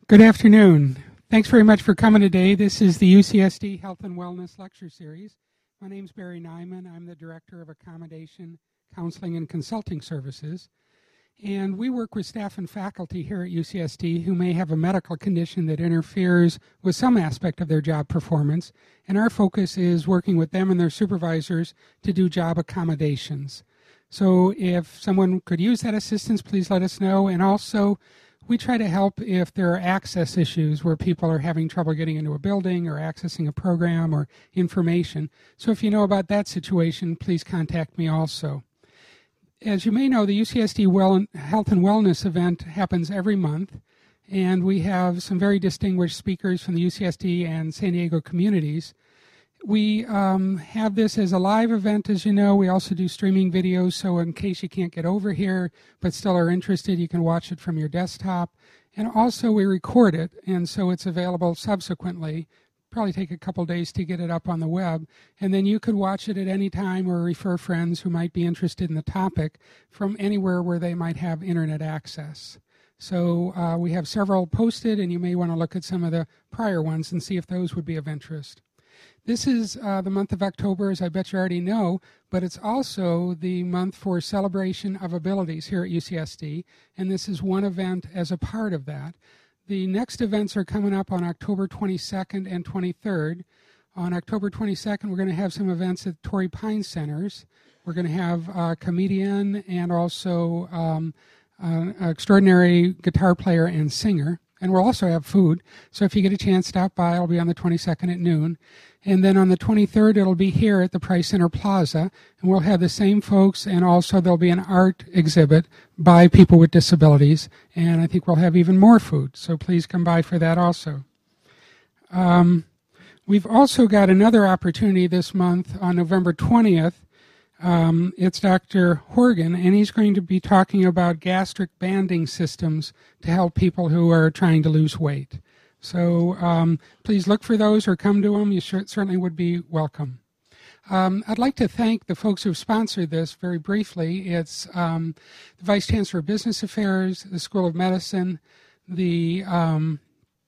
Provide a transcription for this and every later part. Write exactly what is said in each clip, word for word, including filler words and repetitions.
Good afternoon. Thanks very much for coming today. This is the U C S D Health and Wellness Lecture Series. My name's Barry Nyman. I'm the Director of Accommodation, Counseling, and Consulting Services. And we work with staff and faculty here at U C S D who may have a medical condition that interferes with some aspect of their job performance. And our focus is working with them and their supervisors to do job accommodations. So if someone could use that assistance, please let us know. And also, we try to help if there are access issues where people are having trouble getting into a building or accessing a program or information. So if you know about that situation, please contact me also. As you may know, the U C S D well, Health and Wellness event happens every month, and we have some very distinguished speakers from the U C S D and San Diego communities. We um, have this as a live event, as you know. We also do streaming videos, so in case you can't get over here but still are interested, you can watch it from your desktop. And also we record it, and so it's available subsequently. Probably take a couple days to get it up on the web, and then you could watch it at any time or refer friends who might be interested in the topic from anywhere where they might have internet access. So uh, we have several posted, and you may want to look at some of the prior ones and see if those would be of interest. This is uh, the month of October, as I bet you already know, but it's also the month for celebration of abilities here at U C S D, and this is one event as a part of that. The next events are coming up on October twenty-second and twenty-third. On October twenty-second, we're going to have some events at Torrey Pines Centers. We're going to have a comedian and also um, an extraordinary guitar player and singer. And we'll also have food. So if you get a chance, stop by. It'll be on the twenty-second at noon. And then on the twenty-third, it'll be here at the Price Center Plaza. And we'll have the same folks, and also there'll be an art exhibit by people with disabilities. And I think we'll have even more food. So please come by for that also. Um, we've also got another opportunity this month on November twentieth. Um, it's Doctor Horgan, and he's going to be talking about gastric banding systems to help people who are trying to lose weight. So um, please look for those or come to them. You sure, certainly would be welcome. Um, I'd like to thank the folks who have sponsored this very briefly. It's um, the Vice Chancellor of Business Affairs, the School of Medicine, the, um,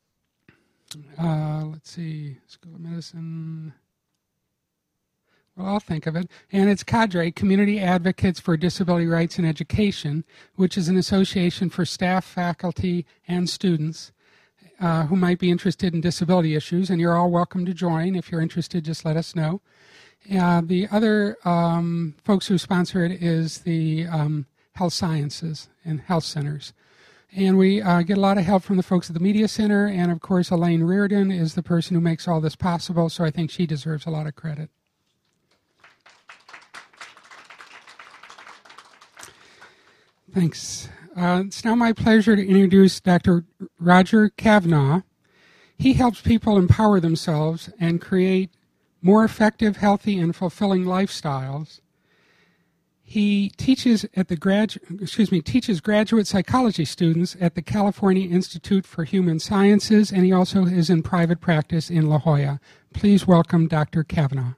uh, let's see, School of Medicine... Well, I'll think of it. And it's CADRE, Community Advocates for Disability Rights and Education, which is an association for staff, faculty, and students uh, who might be interested in disability issues. And you're all welcome to join. If you're interested, just let us know. Uh, the other um, folks who sponsor it is the um, Health Sciences and Health Centers. And we uh, get a lot of help from the folks at the Media Center. And, of course, Elaine Reardon is the person who makes all this possible, so I think she deserves a lot of credit. Thanks. Uh, it's now my pleasure to introduce Doctor Roger Cavanaugh. He helps people empower themselves and create more effective, healthy, and fulfilling lifestyles. He teaches at the gradu- excuse me, teaches graduate psychology students at the California Institute for Human Sciences, and he also is in private practice in La Jolla. Please welcome Doctor Cavanaugh.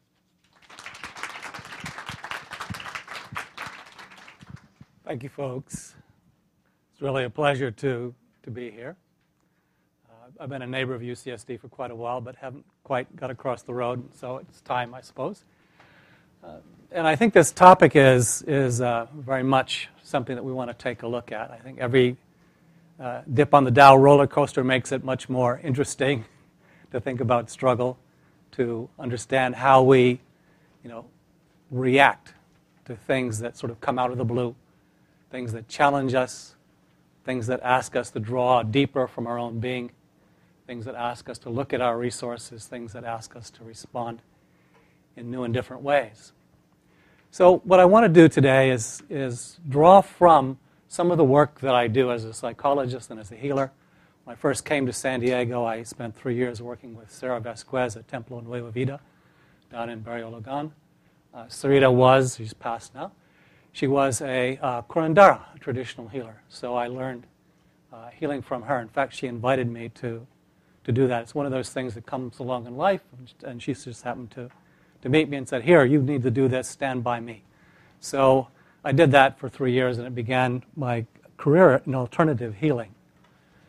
Thank you, folks. It's really a pleasure to, to be here. Uh, I've been a neighbor of U C S D for quite a while, but haven't quite got across the road, so it's time, I suppose. Uh, and I think this topic is, is uh, very much something that we want to take a look at. I think every uh, dip on the Dow roller coaster makes it much more interesting to think about struggle, to understand how we, you know, react to things that sort of come out of the blue. Things that challenge us, things that ask us to draw deeper from our own being, things that ask us to look at our resources, things that ask us to respond in new and different ways. So what I want to do today is, is draw from some of the work that I do as a psychologist and as a healer. When I first came to San Diego, I spent three years working with Sarah Vasquez at Templo Nueva Vida down in Barrio Logan. Uh, Sarita was, she's passed now, She was a uh, curandera, a traditional healer. So I learned uh, healing from her. In fact, she invited me to, to do that. It's one of those things that comes along in life, and she just happened to, to meet me and said, here, you need to do this, stand by me. So I did that for three years, and it began my career in alternative healing.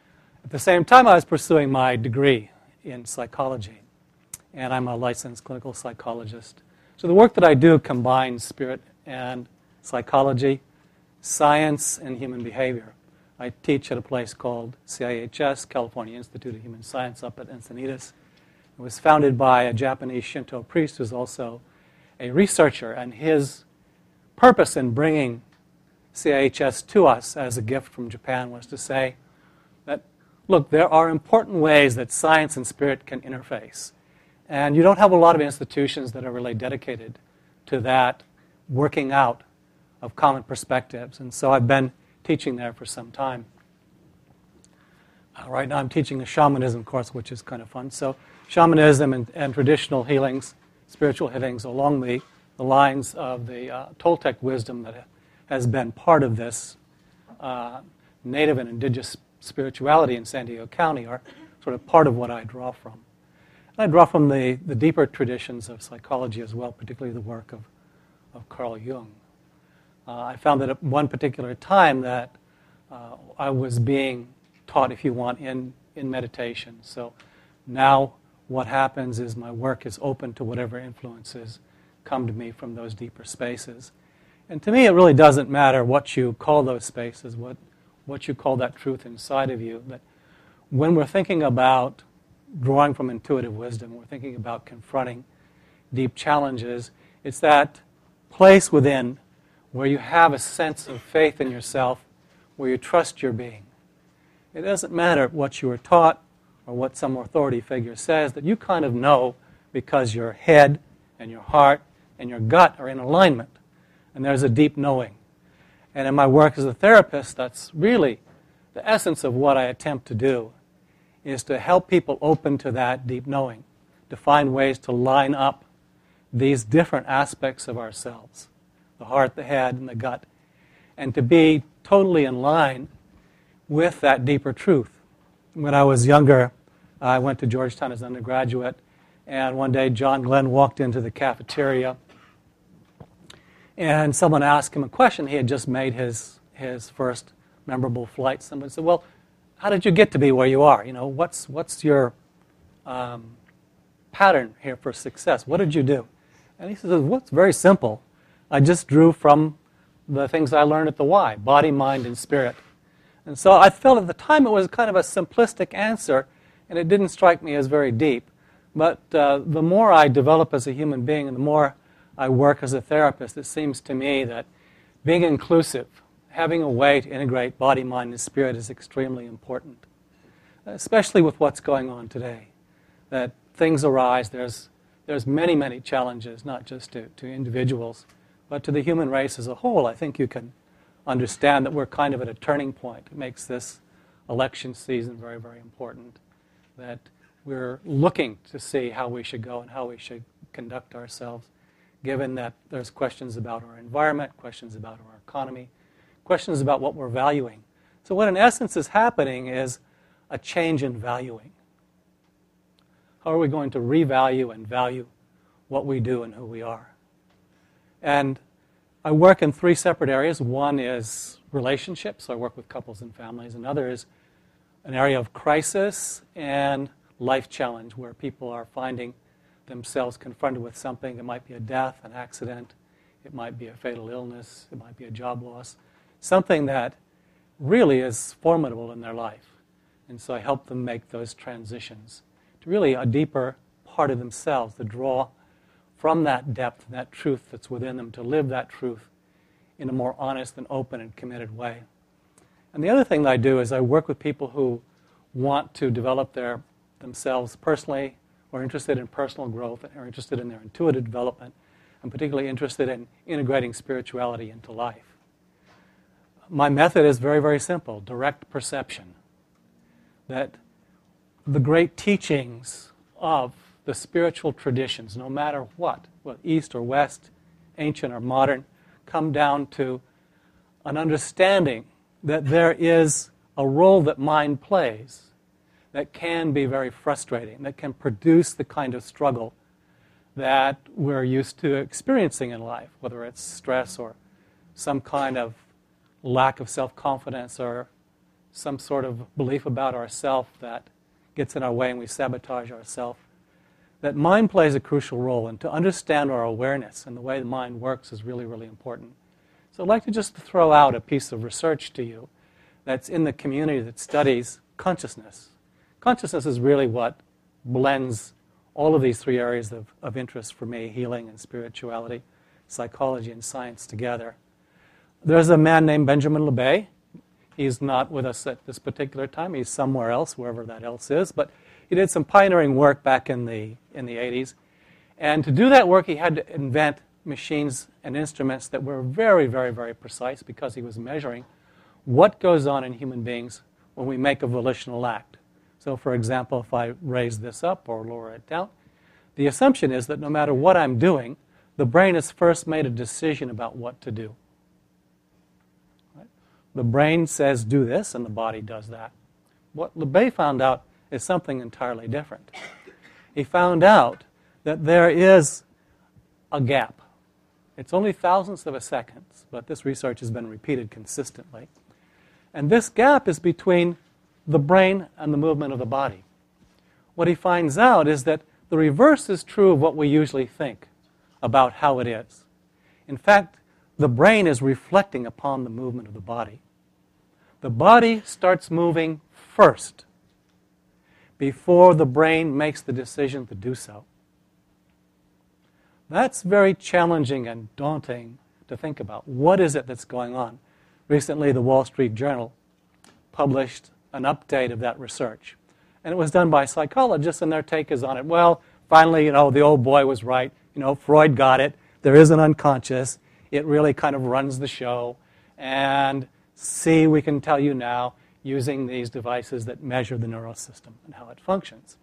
At the same time, I was pursuing my degree in psychology, and I'm a licensed clinical psychologist. So the work that I do combines spirit and psychology, science, and human behavior. I teach at a place called C I H S, California Institute of Human Science, up at Encinitas. It was founded by a Japanese Shinto priest who's also a researcher, and his purpose in bringing C I H S to us as a gift from Japan was to say that, look, there are important ways that science and spirit can interface. And you don't have a lot of institutions that are really dedicated to that working out of common perspectives. And so I've been teaching there for some time. Uh, right now I'm teaching a shamanism course, which is kind of fun. So shamanism and, and traditional healings, spiritual healings along the, the lines of the uh, Toltec wisdom that has been part of this uh, native and indigenous spirituality in San Diego County are sort of part of what I draw from. I draw from the, the deeper traditions of psychology as well, particularly the work of, of Carl Jung. Uh, I found that at one particular time that uh, I was being taught, if you want, in, in meditation. So now what happens is my work is open to whatever influences come to me from those deeper spaces. And to me, it really doesn't matter what you call those spaces, what, what you call that truth inside of you. That when we're thinking about drawing from intuitive wisdom, we're thinking about confronting deep challenges, it's that place within where you have a sense of faith in yourself, where you trust your being. It doesn't matter what you were taught or what some authority figure says, that you kind of know because your head and your heart and your gut are in alignment. And there's a deep knowing. And in my work as a therapist, that's really the essence of what I attempt to do, is to help people open to that deep knowing, to find ways to line up these different aspects of ourselves, the heart, the head, and the gut, and to be totally in line with that deeper truth. When I was younger, I went to Georgetown as an undergraduate, and one day John Glenn walked into the cafeteria, and someone asked him a question. He had just made his, his first memorable flight. Someone said, well, how did you get to be where you are? You know, what's, what's your um, pattern here for success? What did you do? And he says, well, it's very simple. I just drew from the things I learned at the Y, body, mind, and spirit. And so I felt at the time it was kind of a simplistic answer, and it didn't strike me as very deep. But uh, the more I develop as a human being and the more I work as a therapist, it seems to me that being inclusive, having a way to integrate body, mind, and spirit is extremely important, especially with what's going on today. That things arise, there's, there's many, many challenges, not just to, to individuals, but to the human race as a whole. I think you can understand that we're kind of at a turning point. It makes this election season very, very important, that we're looking to see how we should go and how we should conduct ourselves, given that there's questions about our environment, questions about our economy, questions about what we're valuing. So what in essence is happening is a change in valuing. How are we going to revalue and value what we do and who we are? And I work in three separate areas. One is relationships, so I work with couples and families. Another is an area of crisis and life challenge, where people are finding themselves confronted with something. It might be a death, an accident, it might be a fatal illness, it might be a job loss, something that really is formidable in their life. And so I help them make those transitions to really a deeper part of themselves, to draw from that depth, that truth that's within them, to live that truth in a more honest and open and committed way. And the other thing that I do is I work with people who want to develop their themselves personally, or are interested in personal growth, and are interested in their intuitive development, and particularly interested in integrating spirituality into life. My method is very, very simple: direct perception. That the great teachings of the spiritual traditions, no matter what, whether East or West, ancient or modern, come down to an understanding that there is a role that mind plays that can be very frustrating, that can produce the kind of struggle that we're used to experiencing in life, whether it's stress or some kind of lack of self-confidence or some sort of belief about ourself that gets in our way and we sabotage ourselves, that mind plays a crucial role, and to understand our awareness and the way the mind works is really, really important. So I'd like to just throw out a piece of research to you that's in the community that studies consciousness. Consciousness is really what blends all of these three areas of, of interest for me, healing and spirituality, psychology and science together. There's a man named Benjamin LeBay. He's not with us at this particular time. He's somewhere else, wherever that else is. But he did some pioneering work back in the, in the eighties. And to do that work, he had to invent machines and instruments that were very, very, very precise, because he was measuring what goes on in human beings when we make a volitional act. So, for example, if I raise this up or lower it down, the assumption is that no matter what I'm doing, the brain has first made a decision about what to do. Right? The brain says, do this, and the body does that. What LeBay found out is something entirely different. He found out that there is a gap. It's only thousandths of a second, but this research has been repeated consistently. And this gap is between the brain and the movement of the body. What he finds out is that the reverse is true of what we usually think about how it is. In fact, the brain is reflecting upon the movement of the body. The body starts moving first before the brain makes the decision to do so. That's very challenging and daunting to think about. What is it that's going on? Recently, the Wall Street Journal published an update of that research. And it was done by psychologists, and their take is on it. Well, finally, you know, the old boy was right. You know, Freud got it. There is an unconscious. It really kind of runs the show. And see, we can tell you now using these devices that measure the neural system and how it functions.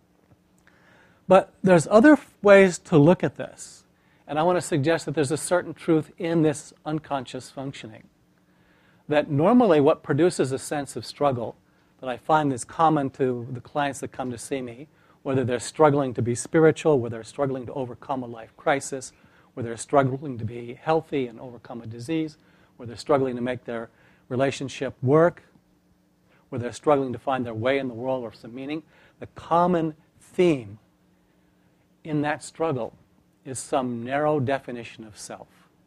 But there's other ways to look at this. And I want to suggest that there's a certain truth in this unconscious functioning. That normally what produces a sense of struggle that I find is common to the clients that come to see me, whether they're struggling to be spiritual, whether they're struggling to overcome a life crisis, whether they're struggling to be healthy and overcome a disease, whether they're struggling to make their relationship work, whether they're struggling to find their way in the world or some meaning, the common theme in that struggle is some narrow definition of self.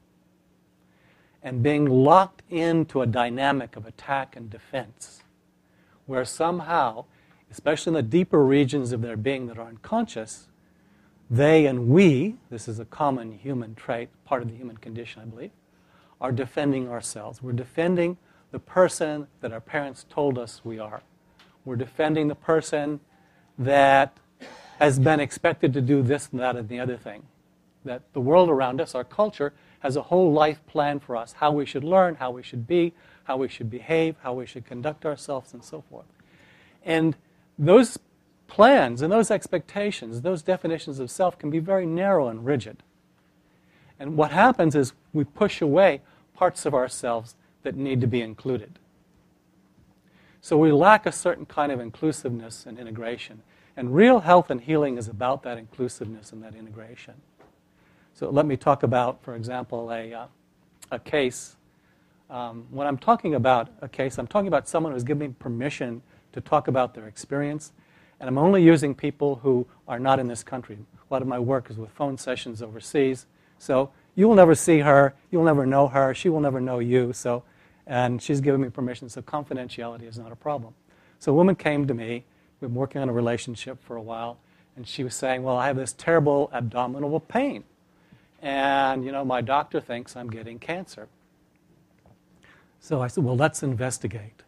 And being locked into a dynamic of attack and defense, where somehow, especially in the deeper regions of their being that are unconscious, they and we, this is a common human trait, part of the human condition, I believe, are defending ourselves. We're defending the person that our parents told us we are. We're defending the person that has been expected to do this and that and the other thing. That the world around us, our culture, has a whole life plan for us, how we should learn, how we should be, how we should behave, how we should conduct ourselves, and so forth. And those plans and those expectations, those definitions of self can be very narrow and rigid. And what happens is we push away parts of ourselves that need to be included. So we lack a certain kind of inclusiveness and integration. And real health and healing is about that inclusiveness and that integration. So let me talk about, for example, a, uh, a case. Um, when I'm talking about a case, I'm talking about someone who's given me permission to talk about their experience. And I'm only using people who are not in this country. A lot of my work is with phone sessions overseas. So you will never see her. You'll never know her. She will never know you. So, and she's given me permission, so confidentiality is not a problem. So a woman came to me. We've been working on a relationship for a while. And she was saying, well, I have this terrible abdominal pain. And, you know, my doctor thinks I'm getting cancer. So I said, well, let's investigate.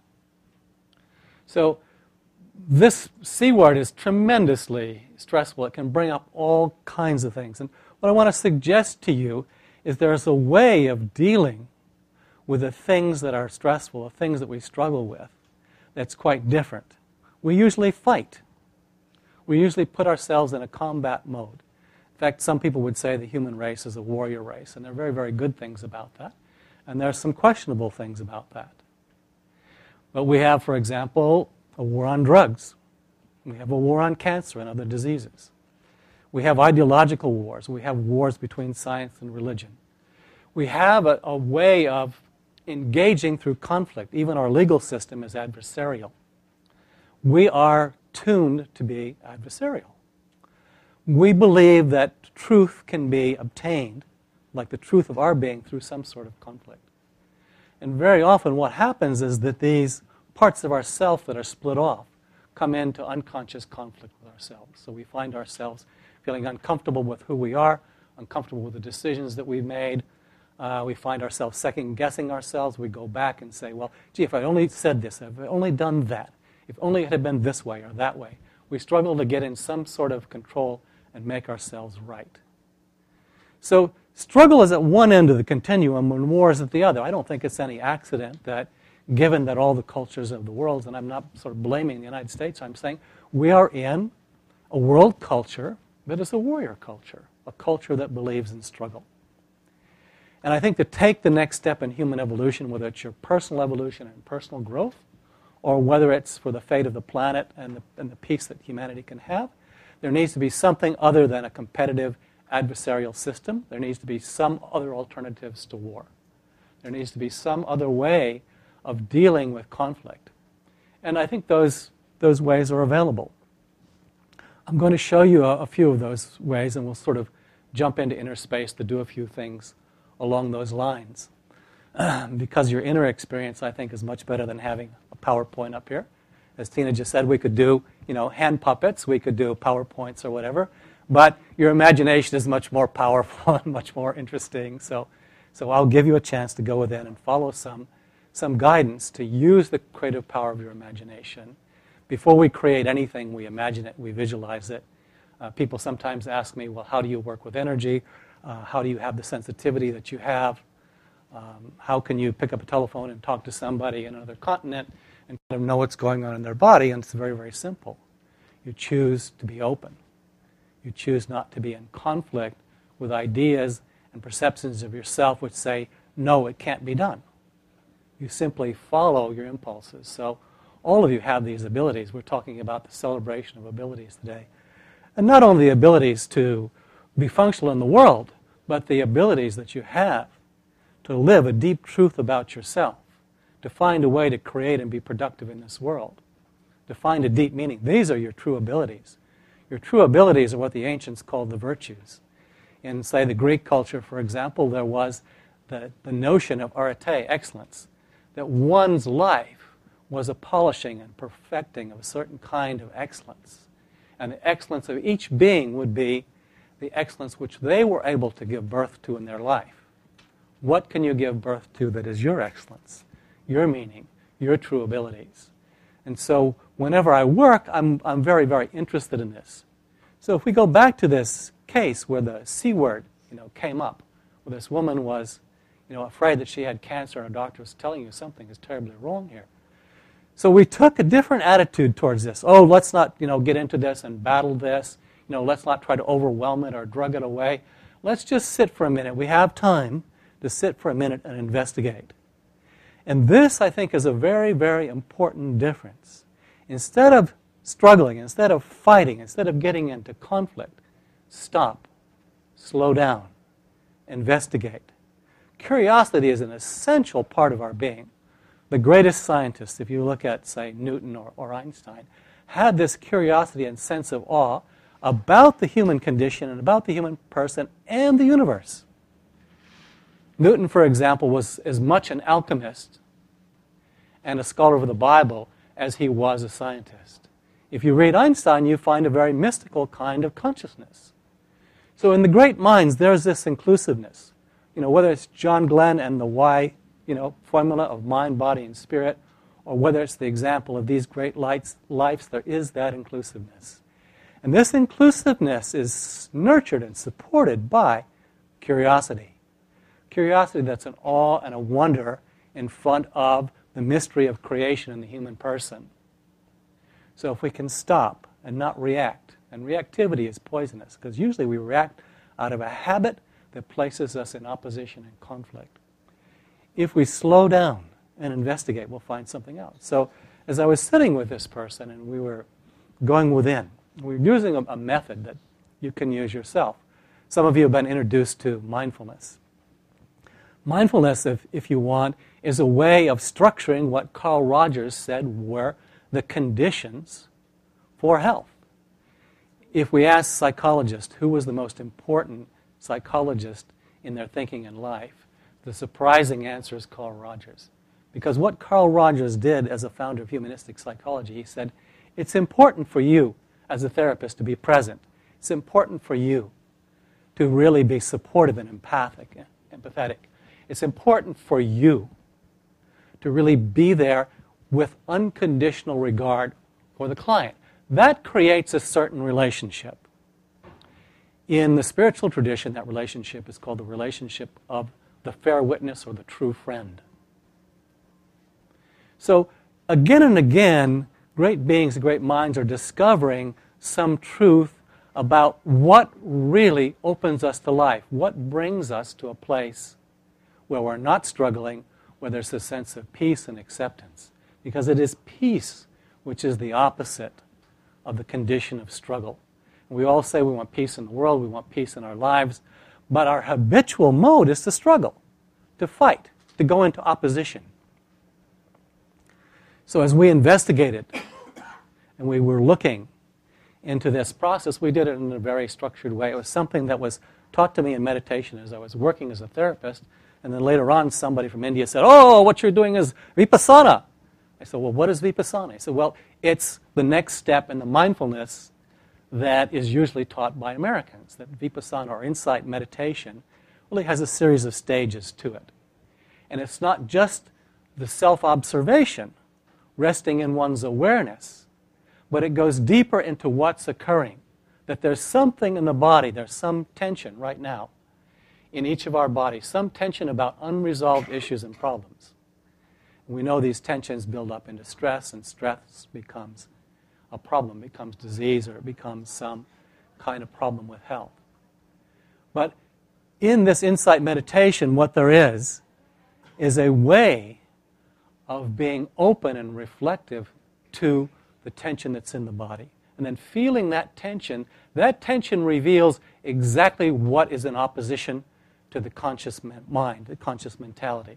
So this C word is tremendously stressful. It can bring up all kinds of things. And what I want to suggest to you is there's a way of dealing with the things that are stressful, the things that we struggle with, that's quite different. We usually fight. We usually put ourselves in a combat mode. In fact, some people would say the human race is a warrior race, and there are very, very good things about that. And there are some questionable things about that. But we have, for example, a war on drugs. We have a war on cancer and other diseases. We have ideological wars. We have wars between science and religion. We have a, a way of engaging through conflict. Even our legal system is adversarial. We are tuned to be adversarial. We believe that truth can be obtained, like the truth of our being, through some sort of conflict. And very often what happens is that these parts of ourself that are split off come into unconscious conflict with ourselves. So we find ourselves feeling uncomfortable with who we are, uncomfortable with the decisions that we've made. Uh, we find ourselves second-guessing ourselves. We go back and say, well, gee, if I'd only said this, if I'd only done that, if only it had been this way or that way. We struggle to get in some sort of control and make ourselves right. So struggle is at one end of the continuum and war is at the other. I don't think it's any accident that, given that all the cultures of the world, and I'm not sort of blaming the United States, I'm saying we are in a world culture that is a warrior culture, a culture that believes in struggle. And I think to take the next step in human evolution, whether it's your personal evolution and personal growth, or whether it's for the fate of the planet and the, and the peace that humanity can have, there needs to be something other than a competitive adversarial system. There needs to be some other alternatives to war. There needs to be some other way of dealing with conflict. And I think those, those ways are available. I'm going to show you a, a few of those ways, and we'll sort of jump into inner space to do a few things along those lines. Because your inner experience, I think, is much better than having a PowerPoint up here. As Tina just said, we could do, you know, hand puppets, we could do PowerPoints or whatever, but your imagination is much more powerful and much more interesting. So, so I'll give you a chance to go within and follow some, some guidance to use the creative power of your imagination. Before we create anything, we imagine it, we visualize it. Uh, people sometimes ask me, well, how do you work with energy? Uh, how do you have the sensitivity that you have? Um, how can you pick up a telephone and talk to somebody in another continent and kind of know what's going on in their body? And it's very, very simple. You choose to be open. You choose not to be in conflict with ideas and perceptions of yourself which say, no, it can't be done. You simply follow your impulses. So all of you have these abilities. We're talking about the celebration of abilities today. And not only the abilities to be functional in the world, but the abilities that you have to live a deep truth about yourself, to find a way to create and be productive in this world, to find a deep meaning. These are your true abilities. Your true abilities are what the ancients called the virtues. In, say, the Greek culture, for example, there was the, the notion of arete, excellence, that one's life was a polishing and perfecting of a certain kind of excellence. And the excellence of each being would be the excellence which they were able to give birth to in their life. What can you give birth to that is your excellence, your meaning, your true abilities? And so whenever I work, I'm, I'm very, very interested in this. So if we go back to this case where the C word, you know, came up, where this woman was, you know, afraid that she had cancer and a doctor was telling you something is terribly wrong here. So we took a different attitude towards this. Oh, let's not, you know, get into this and battle this. You know, let's not try to overwhelm it or drug it away. Let's just sit for a minute. We have time to sit for a minute and investigate. And this, I think, is a very, very important difference. Instead of struggling, instead of fighting, instead of getting into conflict, stop, slow down, investigate. Curiosity is an essential part of our being. The greatest scientists, if you look at, say, Newton or, or Einstein, had this curiosity and sense of awe about the human condition and about the human person and the universe. Newton, for example, was as much an alchemist and a scholar of the Bible as he was a scientist. If you read Einstein, you find a very mystical kind of consciousness. So in the great minds, there's this inclusiveness. You know, whether it's John Glenn and the Y, you know, formula of mind, body, and spirit, or whether it's the example of these great lights, lives, there is that inclusiveness. And this inclusiveness is nurtured and supported by curiosity. Curiosity that's an awe and a wonder in front of the mystery of creation in the human person. So if we can stop and not react, and reactivity is poisonous, because usually we react out of a habit that places us in opposition and conflict. If we slow down and investigate, we'll find something else. So as I was sitting with this person and we were going within, we were using a, a method that you can use yourself. Some of you have been introduced to mindfulness. Mindfulness, if, if you want, is a way of structuring what Carl Rogers said were the conditions for health. If we ask psychologists who was the most important psychologist in their thinking in life, the surprising answer is Carl Rogers. Because what Carl Rogers did as a founder of humanistic psychology, he said, it's important for you as a therapist to be present. It's important for you to really be supportive and empathic, empathetic. It's important for you to really be there with unconditional regard for the client. That creates a certain relationship. In the spiritual tradition, that relationship is called the relationship of the fair witness or the true friend. So again and again, great beings, great minds are discovering some truth about what really opens us to life, what brings us to a place where we're not struggling, where there's a sense of peace and acceptance. Because it is peace which is the opposite of the condition of struggle. We all say we want peace in the world, we want peace in our lives, but our habitual mode is to struggle, to fight, to go into opposition. So as we investigated and we were looking into this process, we did it in a very structured way. It was something that was taught to me in meditation as I was working as a therapist, and then later on somebody from India said, oh, what you're doing is Vipassana. I said, well, what is Vipassana? He said, well, it's the next step in the mindfulness that is usually taught by Americans, that Vipassana, or insight meditation, really has a series of stages to it. And it's not just the self-observation, resting in one's awareness, but it goes deeper into what's occurring, that there's something in the body, there's some tension right now in each of our bodies, some tension about unresolved issues and problems. We know these tensions build up into stress, and stress becomes a problem, becomes disease, or it becomes some kind of problem with health. But in this insight meditation, what there is, is a way of being open and reflective to the tension that's in the body. And then feeling that tension, that tension reveals exactly what is in opposition to the conscious mind, the conscious mentality.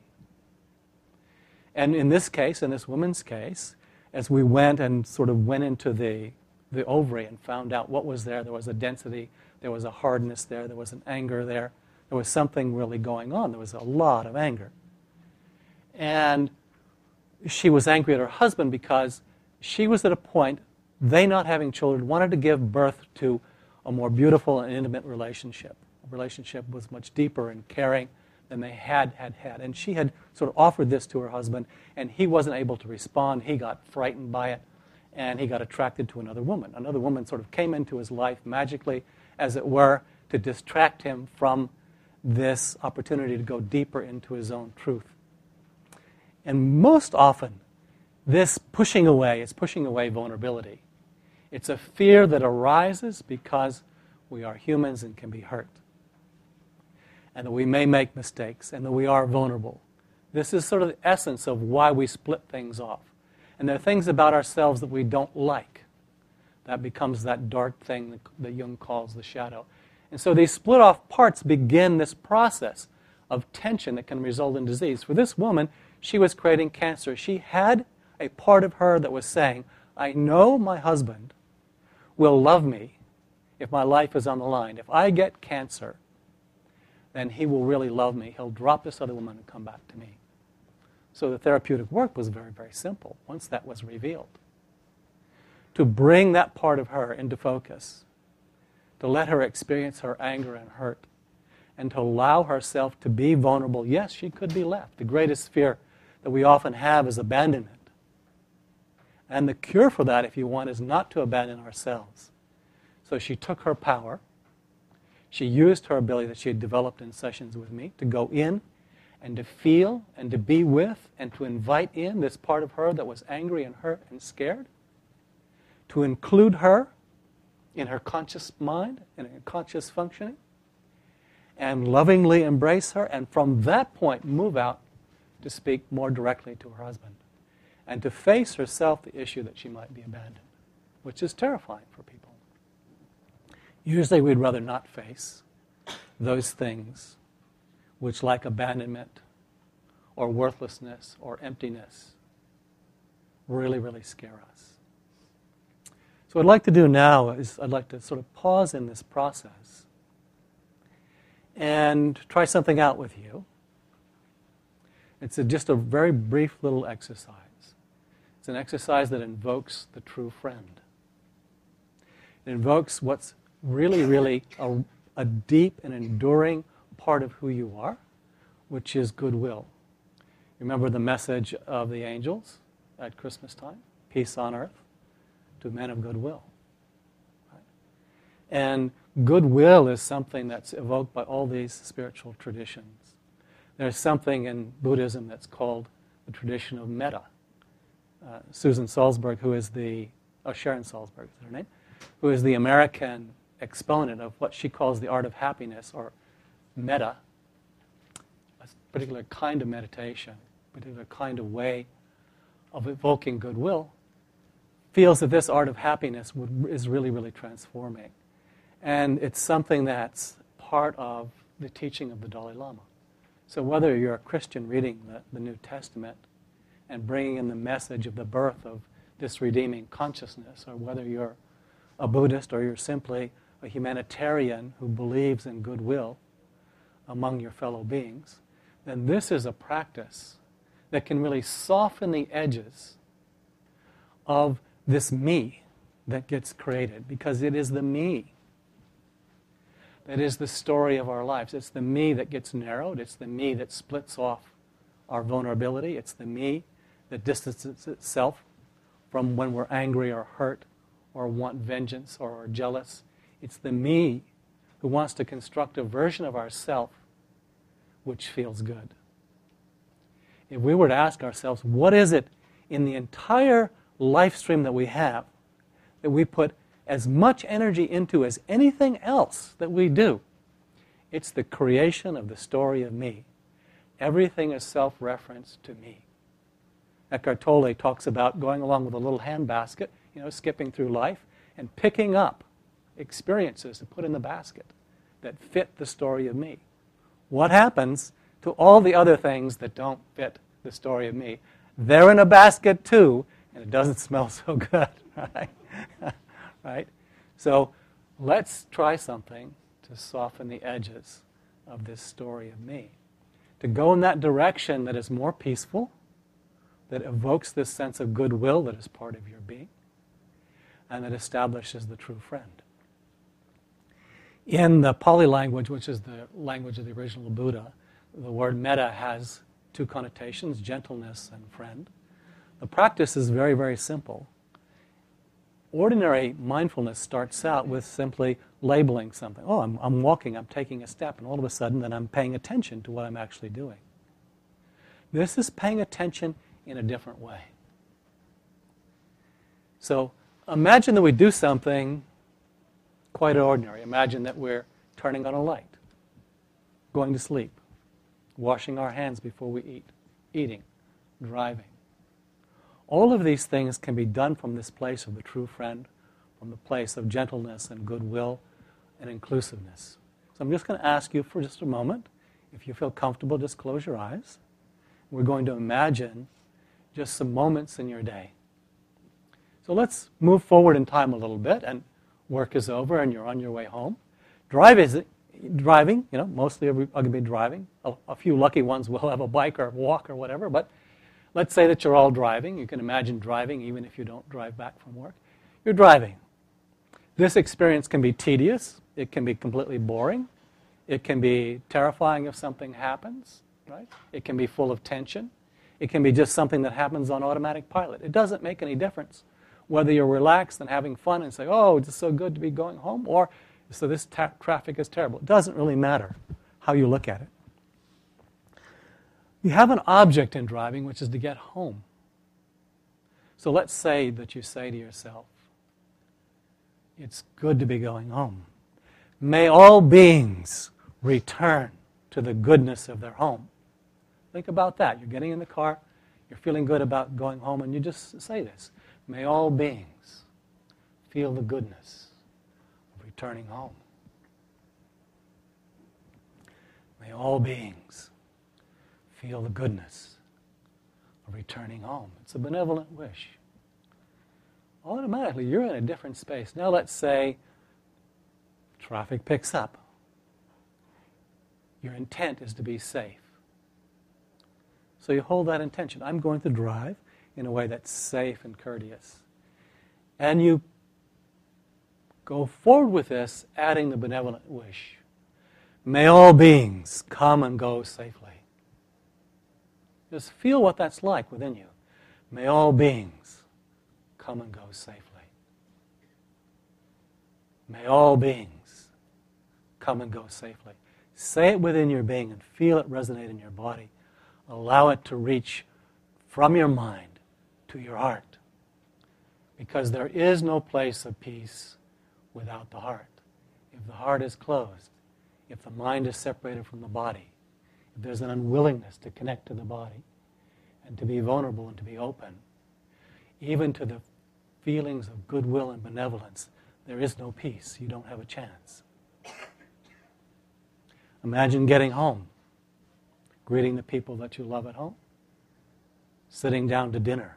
And in this case, in this woman's case, as we went and sort of went into the, the ovary and found out what was there, there was a density, there was a hardness there, there was an anger there, there was something really going on. There was a lot of anger. And she was angry at her husband because she was at a point, they not having children, wanted to give birth to a more beautiful and intimate relationship. A relationship was much deeper and caring than they had had had. And she had sort of offered this to her husband, and he wasn't able to respond. He got frightened by it, and he got attracted to another woman. Another woman sort of came into his life magically, as it were, to distract him from this opportunity to go deeper into his own truth. And most often, this pushing away is pushing away vulnerability. It's a fear that arises because we are humans and can be hurt, and that we may make mistakes, and that we are vulnerable. This is sort of the essence of why we split things off. And there are things about ourselves that we don't like. That becomes that dark thing that Jung calls the shadow. And so these split off parts begin this process of tension that can result in disease. For this woman, she was creating cancer. She had a part of her that was saying, I know my husband will love me if my life is on the line. If I get cancer, then he will really love me. He'll drop this other woman and come back to me. So the therapeutic work was very, very simple once that was revealed. To bring that part of her into focus, to let her experience her anger and hurt, and to allow herself to be vulnerable. Yes, she could be left. The greatest fear that we often have is abandonment. And the cure for that, if you want, is not to abandon ourselves. So she took her power. She used her ability that she had developed in sessions with me to go in and to feel and to be with and to invite in this part of her that was angry and hurt and scared, to include her in her conscious mind and her conscious functioning, and lovingly embrace her, and from that point move out to speak more directly to her husband and to face herself the issue that she might be abandoned, which is terrifying for people. Usually we'd rather not face those things which, like abandonment or worthlessness or emptiness, really, really scare us. So what I'd like to do now is I'd like to sort of pause in this process and try something out with you. It's a, just a very brief little exercise. It's an exercise that invokes the true friend. It invokes what's really, really a, a deep and enduring part of who you are, which is goodwill. Remember the message of the angels at Christmas time? Peace on earth to men of goodwill. Right? And goodwill is something that's evoked by all these spiritual traditions. There's something in Buddhism that's called the tradition of metta. Uh, Susan Salzberg, who is the, oh, Sharon Salzberg is her name, who is the American exponent of what she calls the art of happiness, or metta, a particular kind of meditation, a particular kind of way of evoking goodwill, feels that this art of happiness would, is really, really transforming. And it's something that's part of the teaching of the Dalai Lama. So whether you're a Christian reading the, the New Testament and bringing in the message of the birth of this redeeming consciousness, or whether you're a Buddhist or you're simply a humanitarian who believes in goodwill among your fellow beings, then this is a practice that can really soften the edges of this me that gets created, because it is the me that is the story of our lives. It's the me that gets narrowed. It's the me that splits off our vulnerability. It's the me that distances itself from when we're angry or hurt or want vengeance or are jealous. It's the me who wants to construct a version of ourself which feels good. If we were to ask ourselves, what is it in the entire life stream that we have that we put as much energy into as anything else that we do? It's the creation of the story of me. Everything is self-reference to me. Eckhart Tolle talks about going along with a little handbasket, you know, skipping through life and picking up experiences to put in the basket that fit the story of me. What happens to all the other things that don't fit the story of me? They're in a basket too, and it doesn't smell so good, right? Right? So let's try something to soften the edges of this story of me, to go in that direction that is more peaceful, that evokes this sense of goodwill that is part of your being, and that establishes the true friend. In the Pali language, which is the language of the original Buddha, the word metta has two connotations, gentleness and friend. The practice is very, very simple. Ordinary mindfulness starts out with simply labeling something. Oh, I'm, I'm walking, I'm taking a step, and all of a sudden then I'm paying attention to what I'm actually doing. This is paying attention in a different way. So imagine that we do something quite ordinary. Imagine that we're turning on a light, going to sleep, washing our hands before we eat, eating, driving. All of these things can be done from this place of the true friend, from the place of gentleness and goodwill and inclusiveness. So I'm just going to ask you for just a moment, if you feel comfortable, just close your eyes. We're going to imagine just some moments in your day. So let's move forward in time a little bit, and work is over and you're on your way home. Drive is driving, you know, mostly are going to be driving. A, a few lucky ones will have a bike or walk or whatever, but let's say that you're all driving. You can imagine driving even if you don't drive back from work. You're driving. This experience can be tedious. It can be completely boring. It can be terrifying if something happens, right? It can be full of tension. It can be just something that happens on automatic pilot. It doesn't make any difference whether you're relaxed and having fun and say, oh, it's so good to be going home, or so this ta- traffic is terrible. It doesn't really matter how you look at it. You have an object in driving, which is to get home. So let's say that you say to yourself, it's good to be going home. May all beings return to the goodness of their home. Think about that. You're getting in the car, you're feeling good about going home, and you just say this. May all beings feel the goodness of returning home. may all beings feel the goodness of returning home. It's a benevolent wish. Automatically, you're in a different space. Now let's say traffic picks up. Your intent is to be safe. So you hold that intention. I'm going to drive in a way that's safe and courteous. And you go forward with this, adding the benevolent wish. May all beings come and go safely. Just feel what that's like within you. May all beings come and go safely. May all beings come and go safely. Say it within your being and feel it resonate in your body. Allow it to reach from your mind to your heart. Because there is no place of peace without the heart. If the heart is closed, if the mind is separated from the body, if there's an unwillingness to connect to the body and to be vulnerable and to be open, even to the feelings of goodwill and benevolence, there is no peace. You don't have a chance. Imagine getting home, greeting the people that you love at home, sitting down to dinner,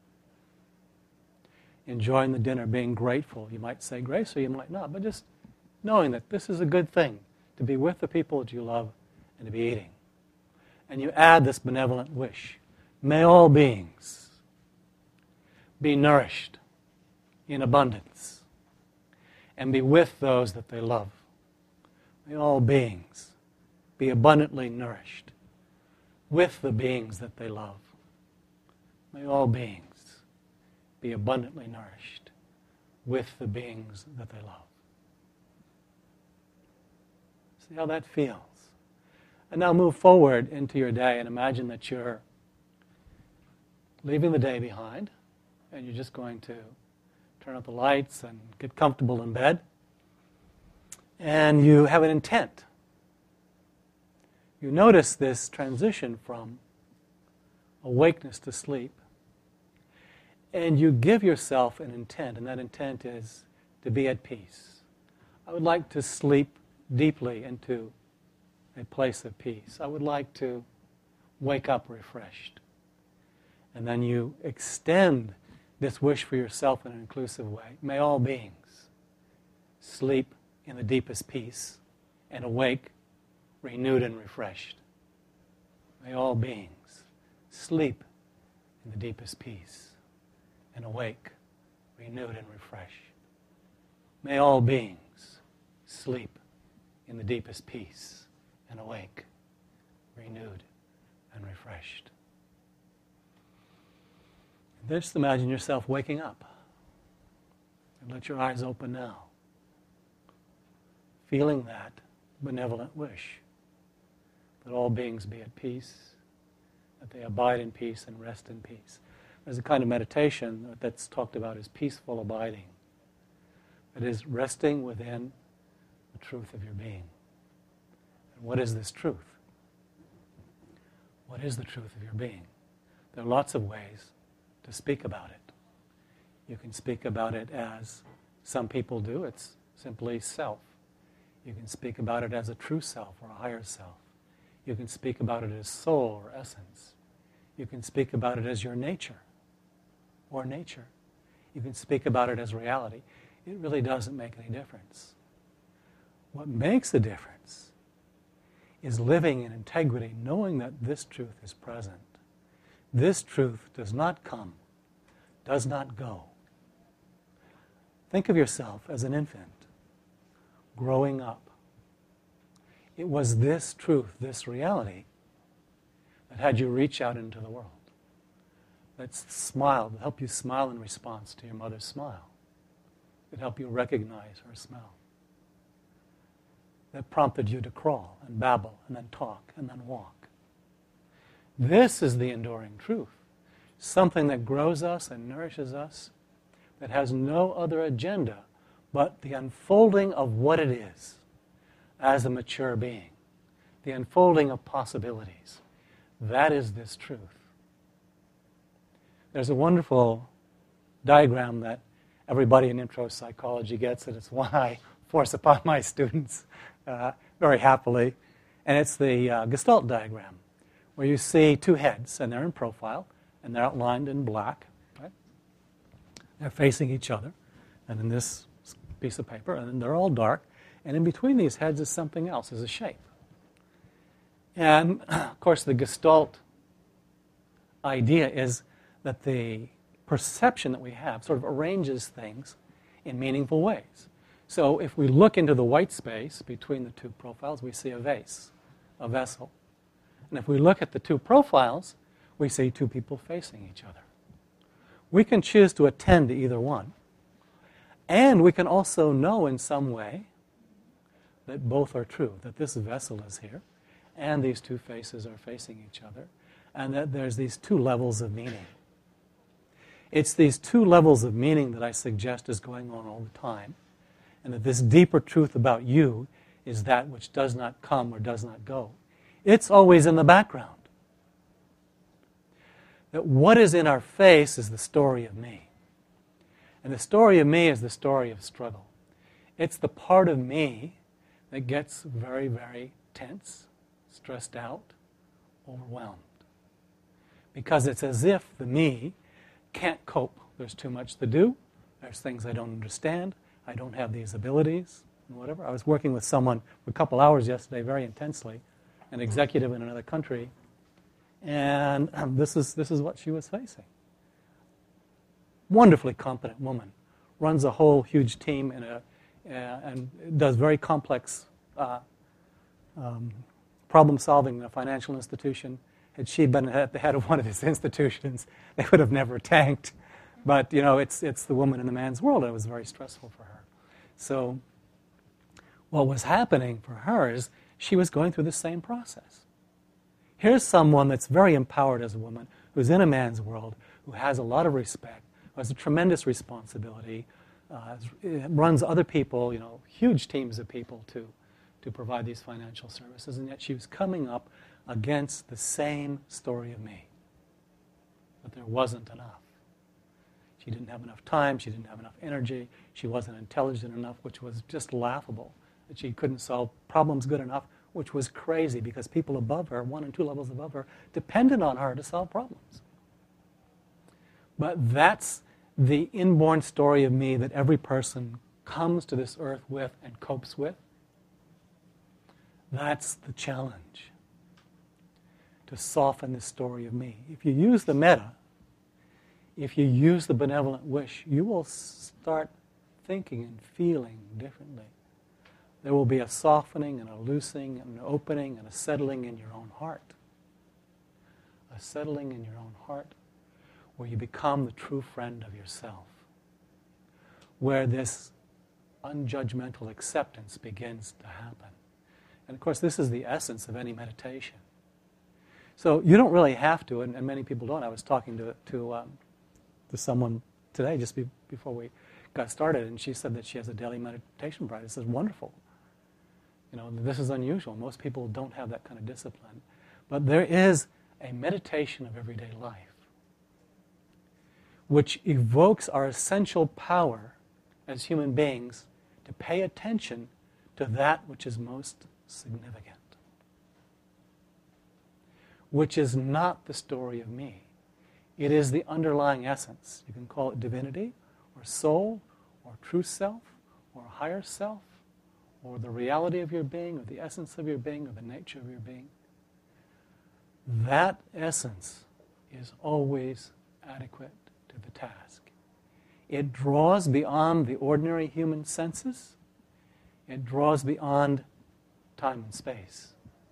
enjoying the dinner, being grateful. You might say grace or you might not, but just knowing that this is a good thing, to be with the people that you love and to be eating. And you add this benevolent wish. May all beings be nourished in abundance and be with those that they love. May all beings be abundantly nourished with the beings that they love. May all beings be abundantly nourished with the beings that they love. See how that feels. And now move forward into your day and imagine that you're leaving the day behind and you're just going to turn out the lights and get comfortable in bed. And you have an intent. You notice this transition from awakeness to sleep. And you give yourself an intent, and that intent is to be at peace. I would like to sleep deeply into a place of peace. I would like to wake up refreshed. And then you extend this wish for yourself in an inclusive way. May all beings sleep in the deepest peace and awake renewed and refreshed. May all beings sleep in the deepest peace and awake renewed and refreshed. May all beings sleep in the deepest peace and awake renewed and refreshed. Just imagine yourself waking up. And let your eyes open now. Feeling that benevolent wish. That all beings be at peace. That they abide in peace and rest in peace. There's a kind of meditation that's talked about as peaceful abiding. That is resting within the truth of your being. And what is this truth? What is the truth of your being? There are lots of ways to speak about it. You can speak about it as some people do. It's simply self. You can speak about it as a true self or a higher self. You can speak about it as soul or essence. You can speak about it as your nature or nature. You can speak about it as reality. It really doesn't make any difference. What makes a difference is living in integrity, knowing that this truth is present. This truth does not come, does not go. Think of yourself as an infant growing up. It was this truth, this reality, that had you reach out into the world. That smiled, that helped you smile in response to your mother's smile. That helped you recognize her smell. That prompted you to crawl and babble and then talk and then walk. This is the enduring truth. Something that grows us and nourishes us, that has no other agenda but the unfolding of what it is as a mature being. The unfolding of possibilities. That is this truth. There's a wonderful diagram that everybody in intro psychology gets, and it's one I force upon my students uh, very happily. And it's the uh, Gestalt diagram, where you see two heads, and they're in profile, and they're outlined in black. Right? They're facing each other, and in this piece of paper, and they're all dark. And in between these heads is something else, is a shape. And, of course, the Gestalt idea is that the perception that we have sort of arranges things in meaningful ways. So if we look into the white space between the two profiles, we see a vase, a vessel. And if we look at the two profiles, we see two people facing each other. We can choose to attend to either one. And we can also know in some way that both are true, that this vessel is here, and these two faces are facing each other, and that there's these two levels of meaning. It's these two levels of meaning that I suggest is going on all the time, and that this deeper truth about you is that which does not come or does not go. It's always in the background. That what is in our face is the story of me. And the story of me is the story of struggle. It's the part of me that gets very, very tense, stressed out, overwhelmed. Because it's as if the me can't cope. There's too much to do. There's things I don't understand. I don't have these abilities, and whatever. I was working with someone for a couple hours yesterday very intensely, an executive in another country, and um, this is this is what she was facing. Wonderfully competent woman, runs a whole huge team in a, uh, and does very complex uh, um, problem solving in a financial institution. Had she been at the head of one of these institutions, they would have never tanked. But you know, it's it's the woman in the man's world, and it was very stressful for her. So, what was happening for her is she was going through the same process. Here's someone that's very empowered as a woman, who's in a man's world, who has a lot of respect, who has a tremendous responsibility, uh, runs other people, you know, huge teams of people to, to provide these financial services, and yet she was coming up against the same story of me, that there wasn't enough. She didn't have enough time, she didn't have enough energy, she wasn't intelligent enough, which was just laughable. That she couldn't solve problems good enough, which was crazy because people above her, one and two levels above her, depended on her to solve problems. But that's the inborn story of me that every person comes to this earth with and copes with. That's the challenge, to soften the story of me. If you use the metta, if you use the benevolent wish, you will start thinking and feeling differently. There will be a softening and a loosening and an opening and a settling in your own heart. A settling in your own heart where you become the true friend of yourself. Where this unjudgmental acceptance begins to happen. And of course, this is the essence of any meditation. So you don't really have to, and, and many people don't. I was talking to to, um, to someone today just be, before we got started, and she said that she has a daily meditation practice. This is wonderful. You know, this is unusual. Most people don't have that kind of discipline. But there is a meditation of everyday life which evokes our essential power as human beings to pay attention to that which is most significant, which is not the story of me. It is the underlying essence. You can call it divinity, or soul, or true self, or higher self, or the reality of your being, or the essence of your being, or the nature of your being. That essence is always adequate to the task. It draws beyond the ordinary human senses. It draws beyond time and space.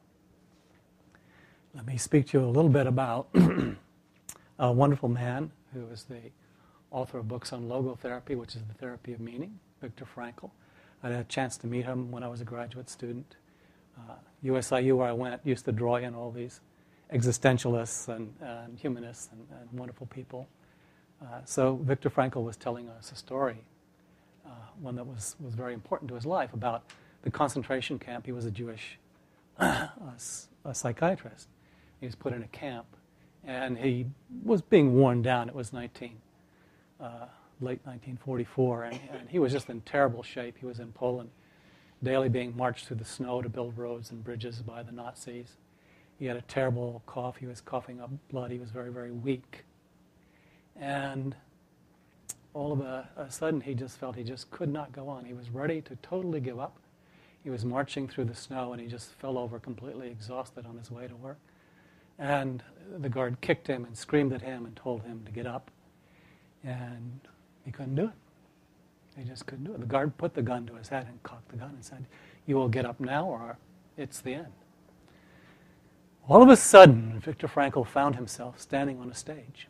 Let me speak to you a little bit about a wonderful man who is the author of books on logotherapy, which is the therapy of meaning, Viktor Frankl. I had a chance to meet him when I was a graduate student. Uh, U S I U, where I went, used to draw in all these existentialists and, and humanists and, and wonderful people. Uh, so Viktor Frankl was telling us a story, uh, one that was, was very important to his life, about the concentration camp. He was a Jewish uh, a psychiatrist. He was put in a camp, and he was being worn down. It was nineteen, uh, late nineteen forty-four, and, and he was just in terrible shape. He was in Poland, daily being marched through the snow to build roads and bridges by the Nazis. He had a terrible cough. He was coughing up blood. He was very, very weak. And all of a, a sudden, he just felt he just could not go on. He was ready to totally give up. He was marching through the snow, and he just fell over completely exhausted on his way to work. And the guard kicked him and screamed at him and told him to get up. And he couldn't do it. He just couldn't do it. The guard put the gun to his head and cocked the gun and said, "You will get up now or it's the end." All of a sudden, Viktor Frankl found himself standing on a stage.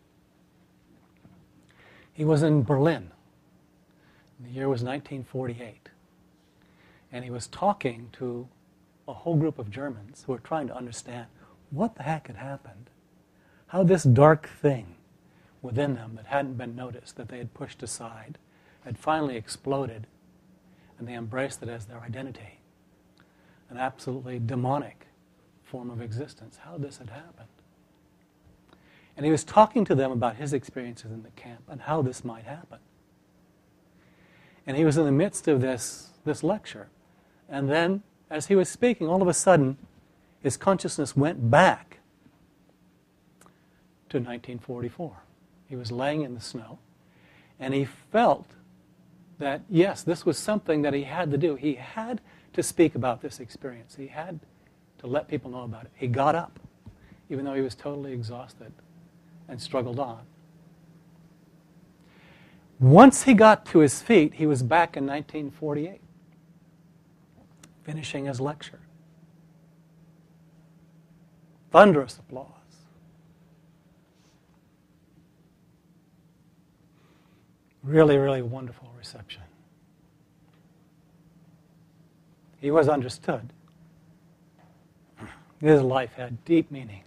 He was in Berlin. The year was nineteen forty-eight. And he was talking to a whole group of Germans who were trying to understand what the heck had happened, how this dark thing within them that hadn't been noticed, that they had pushed aside, had finally exploded, and they embraced it as their identity, an absolutely demonic form of existence, how this had happened. And he was talking to them about his experiences in the camp and how this might happen. And he was in the midst of this, this lecture. And then, as he was speaking, all of a sudden, his consciousness went back to nineteen forty-four. He was laying in the snow, and he felt that, yes, this was something that he had to do. He had to speak about this experience. He had to let people know about it. He got up, even though he was totally exhausted, and struggled on. Once he got to his feet, he was back in nineteen forty-eight, finishing his lecture. Thunderous applause. Really, really wonderful reception. He was understood. His life had deep meaning.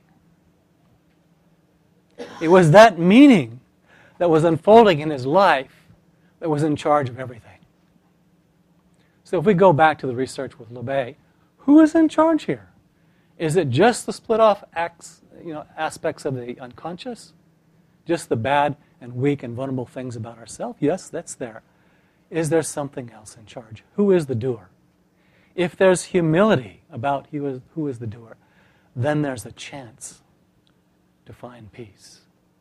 It was that meaning that was unfolding in his life that was in charge of everything. So if we go back to the research with LeBay, who is in charge here? Is it just the split-off acts, you know, aspects of the unconscious? Just the bad and weak and vulnerable things about ourselves? Yes, that's there. Is there something else in charge? Who is the doer? If there's humility about who is, who is the doer, then there's a chance to find peace.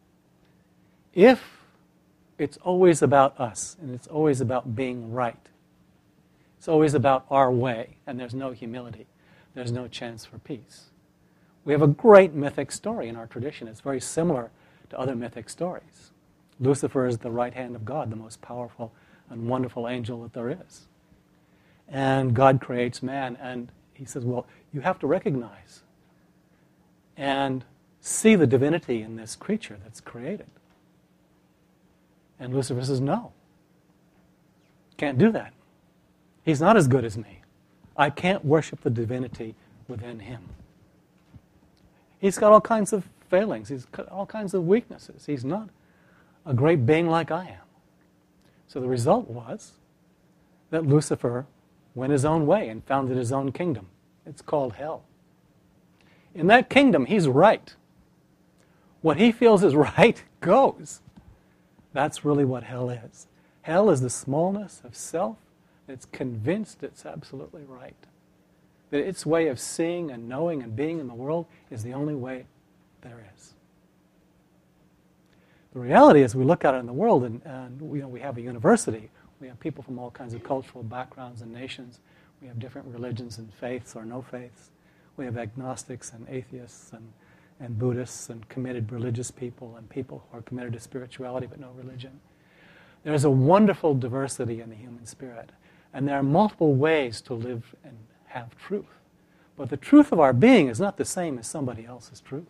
If it's always about us, and it's always about being right, it's always about our way, and there's no humility, there's no chance for peace. We have a great mythic story in our tradition. It's very similar to other mythic stories. Lucifer is the right hand of God, the most powerful and wonderful angel that there is. And God creates man, and he says, well, you have to recognize and see the divinity in this creature that's created. And Lucifer says, no, can't do that. He's not as good as me. I can't worship the divinity within him. He's got all kinds of failings. He's got all kinds of weaknesses. He's not a great being like I am. So the result was that Lucifer went his own way and founded his own kingdom. It's called hell. In that kingdom, he's right. What he feels is right goes. That's really what hell is. Hell is the smallness of self that's convinced it's absolutely right. That its way of seeing and knowing and being in the world is the only way there is. The reality is we look out in the world and, and you know, we have a university. We have people from all kinds of cultural backgrounds and nations. We have different religions and faiths or no faiths. We have agnostics and atheists and, and Buddhists and committed religious people and people who are committed to spirituality but no religion. There's a wonderful diversity in the human spirit. And there are multiple ways to live and have truth. But the truth of our being is not the same as somebody else's truth.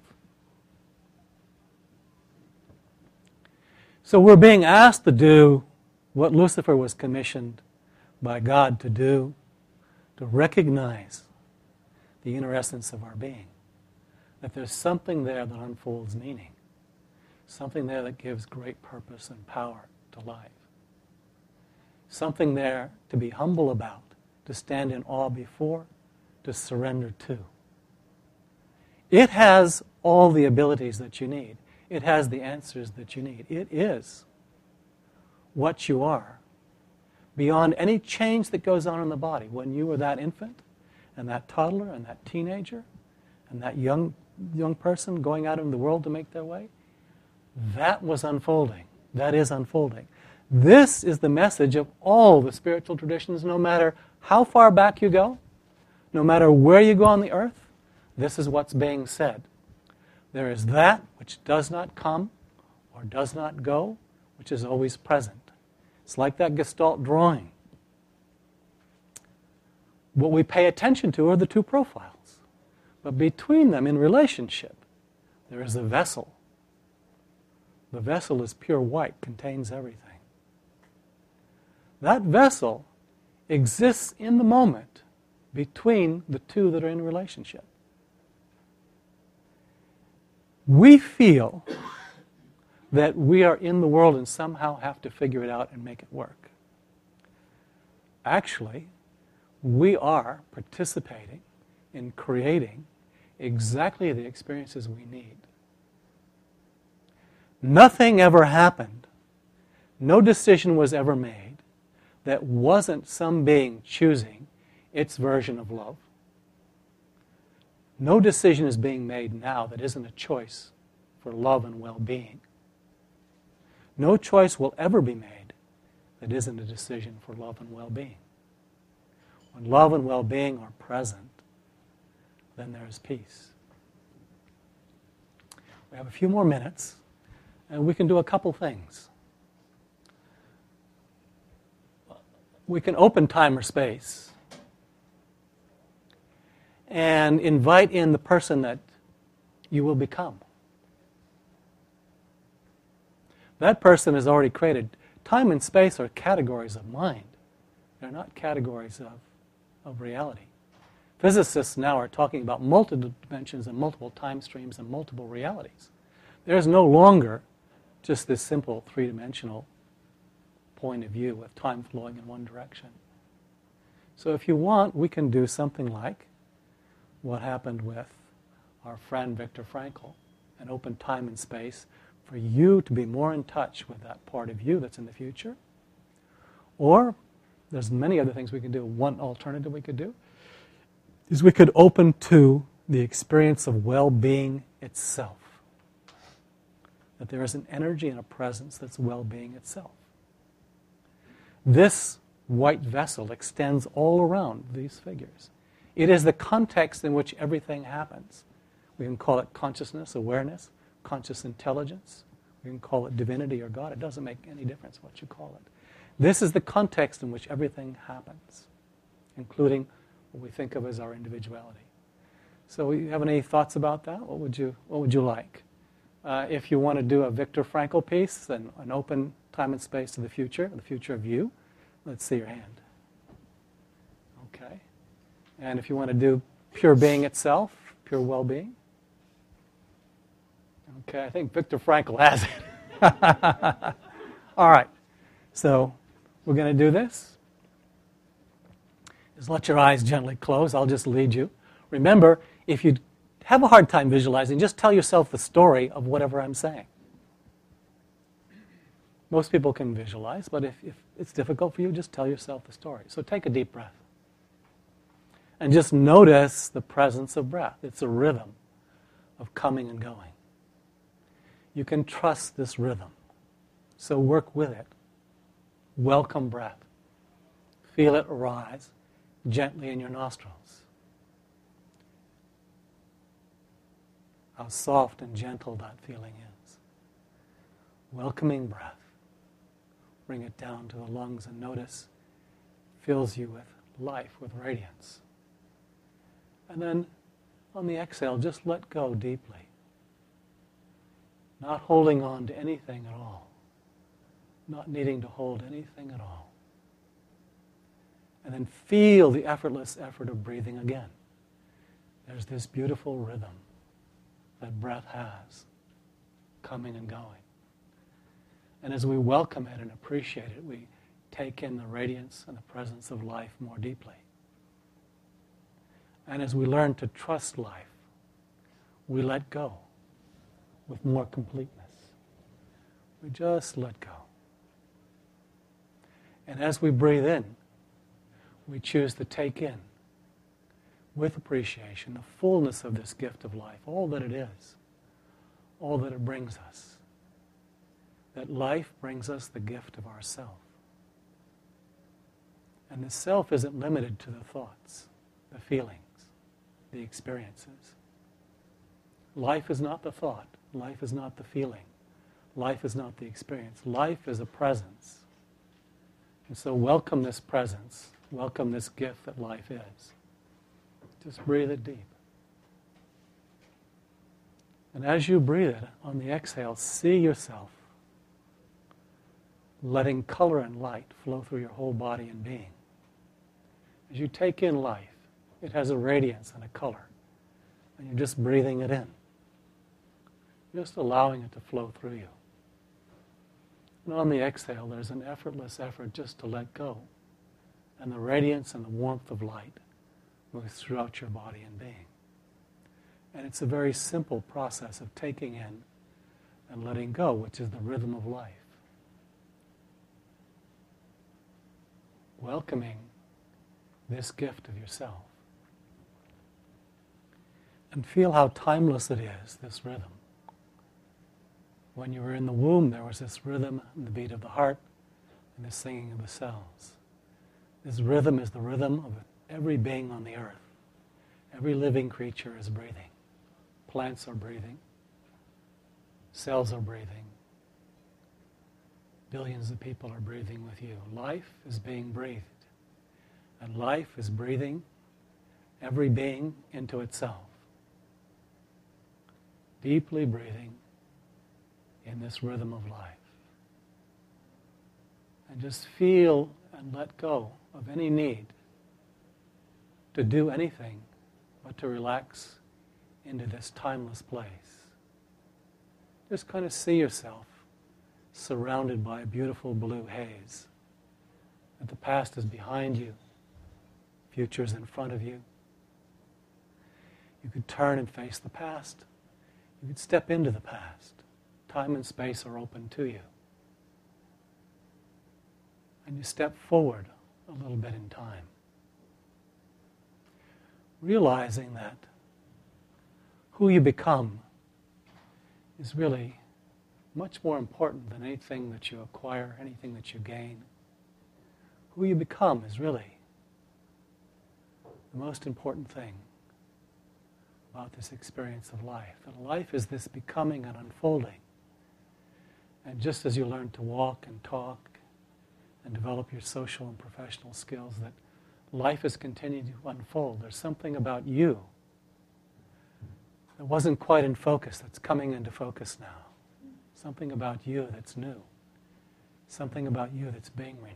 So we're being asked to do what Lucifer was commissioned by God to do, to recognize the inner essence of our being. That there's something there that unfolds meaning. Something there that gives great purpose and power to life. Something there to be humble about, to stand in awe before, to surrender to. It has all the abilities that you need. It has the answers that you need. It is what you are beyond any change that goes on in the body. When you were that infant, and that toddler, and that teenager, and that young, young person going out into the world to make their way, that was unfolding. That is unfolding. This is the message of all the spiritual traditions, no matter how far back you go, no matter where you go on the earth, this is what's being said. There is that which does not come or does not go, which is always present. It's like that Gestalt drawing. What we pay attention to are the two profiles. But between them, in relationship, there is a vessel. The vessel is pure white, contains everything. That vessel exists in the moment between the two that are in relationship. We feel that we are in the world and somehow have to figure it out and make it work. Actually, we are participating in creating exactly the experiences we need. Nothing ever happened, no decision was ever made that wasn't some being choosing its version of love. No decision is being made now that isn't a choice for love and well-being. No choice will ever be made that isn't a decision for love and well-being. When love and well-being are present, then there is peace. We have a few more minutes, and we can do a couple things. We can open time or space and invite in the person that you will become. That person is already created. Time and space are categories of mind. They're not categories of, of reality. Physicists now are talking about multiple dimensions and multiple time streams and multiple realities. There's no longer just this simple three-dimensional point of view with time flowing in one direction. So if you want, we can do something like what happened with our friend Viktor Frankl, and open time and space for you to be more in touch with that part of you that's in the future. Or there's many other things we can do. One alternative we could do is we could open to the experience of well-being itself. That there is an energy and a presence that's well-being itself. This white vessel extends all around these figures. It is the context in which everything happens. We can call it consciousness, awareness, conscious intelligence. We can call it divinity or God. It doesn't make any difference what you call it. This is the context in which everything happens, including what we think of as our individuality. So you have any thoughts about that? What would you, what would you like? Uh, if you want to do a Viktor Frankl piece, then an open time and space to the future, the future of you, let's see your hand. Okay. And if you want to do pure being itself, pure well-being. Okay, I think Viktor Frankl has it. All right. So we're going to do this. Just let your eyes gently close. I'll just lead you. Remember, if you have a hard time visualizing, just tell yourself the story of whatever I'm saying. Most people can visualize, but if, if it's difficult for you, just tell yourself the story. So take a deep breath. And just notice the presence of breath. It's a rhythm of coming and going. You can trust this rhythm. So work with it. Welcome breath. Feel it arise gently in your nostrils. How soft and gentle that feeling is. Welcoming breath. Bring it down to the lungs and notice it fills you with life, with radiance. And then on the exhale, just let go deeply. Not holding on to anything at all. Not needing to hold anything at all. And then feel the effortless effort of breathing again. There's this beautiful rhythm that breath has, coming and going. And as we welcome it and appreciate it, we take in the radiance and the presence of life more deeply. And as we learn to trust life, we let go with more completeness. We just let go. And as we breathe in, we choose to take in, with appreciation, the fullness of this gift of life, all that it is, all that it brings us. That life brings us the gift of ourself. And the self isn't limited to the thoughts, the feelings, the experiences. Life is not the thought. Life is not the feeling. Life is not the experience. Life is a presence. And so welcome this presence. Welcome this gift that life is. Just breathe it deep. And as you breathe it, on the exhale, see yourself letting color and light flow through your whole body and being. As you take in life, it has a radiance and a color. And you're just breathing it in. Just allowing it to flow through you. And on the exhale, there's an effortless effort just to let go. And the radiance and the warmth of light moves throughout your body and being. And it's a very simple process of taking in and letting go, which is the rhythm of life. Welcoming this gift of yourself. And feel how timeless it is, this rhythm. When you were in the womb, there was this rhythm and the beat of the heart and the singing of the cells. This rhythm is the rhythm of every being on the earth. Every living creature is breathing. Plants are breathing. Cells are breathing. Billions of people are breathing with you. Life is being breathed. And life is breathing every being into itself. Deeply breathing in this rhythm of life. And just feel and let go of any need to do anything but to relax into this timeless place. Just kind of see yourself surrounded by a beautiful blue haze. That the past is behind you, future is in front of you. You could turn and face the past. You could step into the past. Time and space are open to you. And you step forward a little bit in time. Realizing that who you become is really much more important than anything that you acquire, anything that you gain. Who you become is really the most important thing about this experience of life. That life is this becoming and unfolding. And just as you learn to walk and talk and develop your social and professional skills, that life is continuing to unfold. There's something about you that wasn't quite in focus that's coming into focus now. Something about you that's new. Something about you that's being renewed.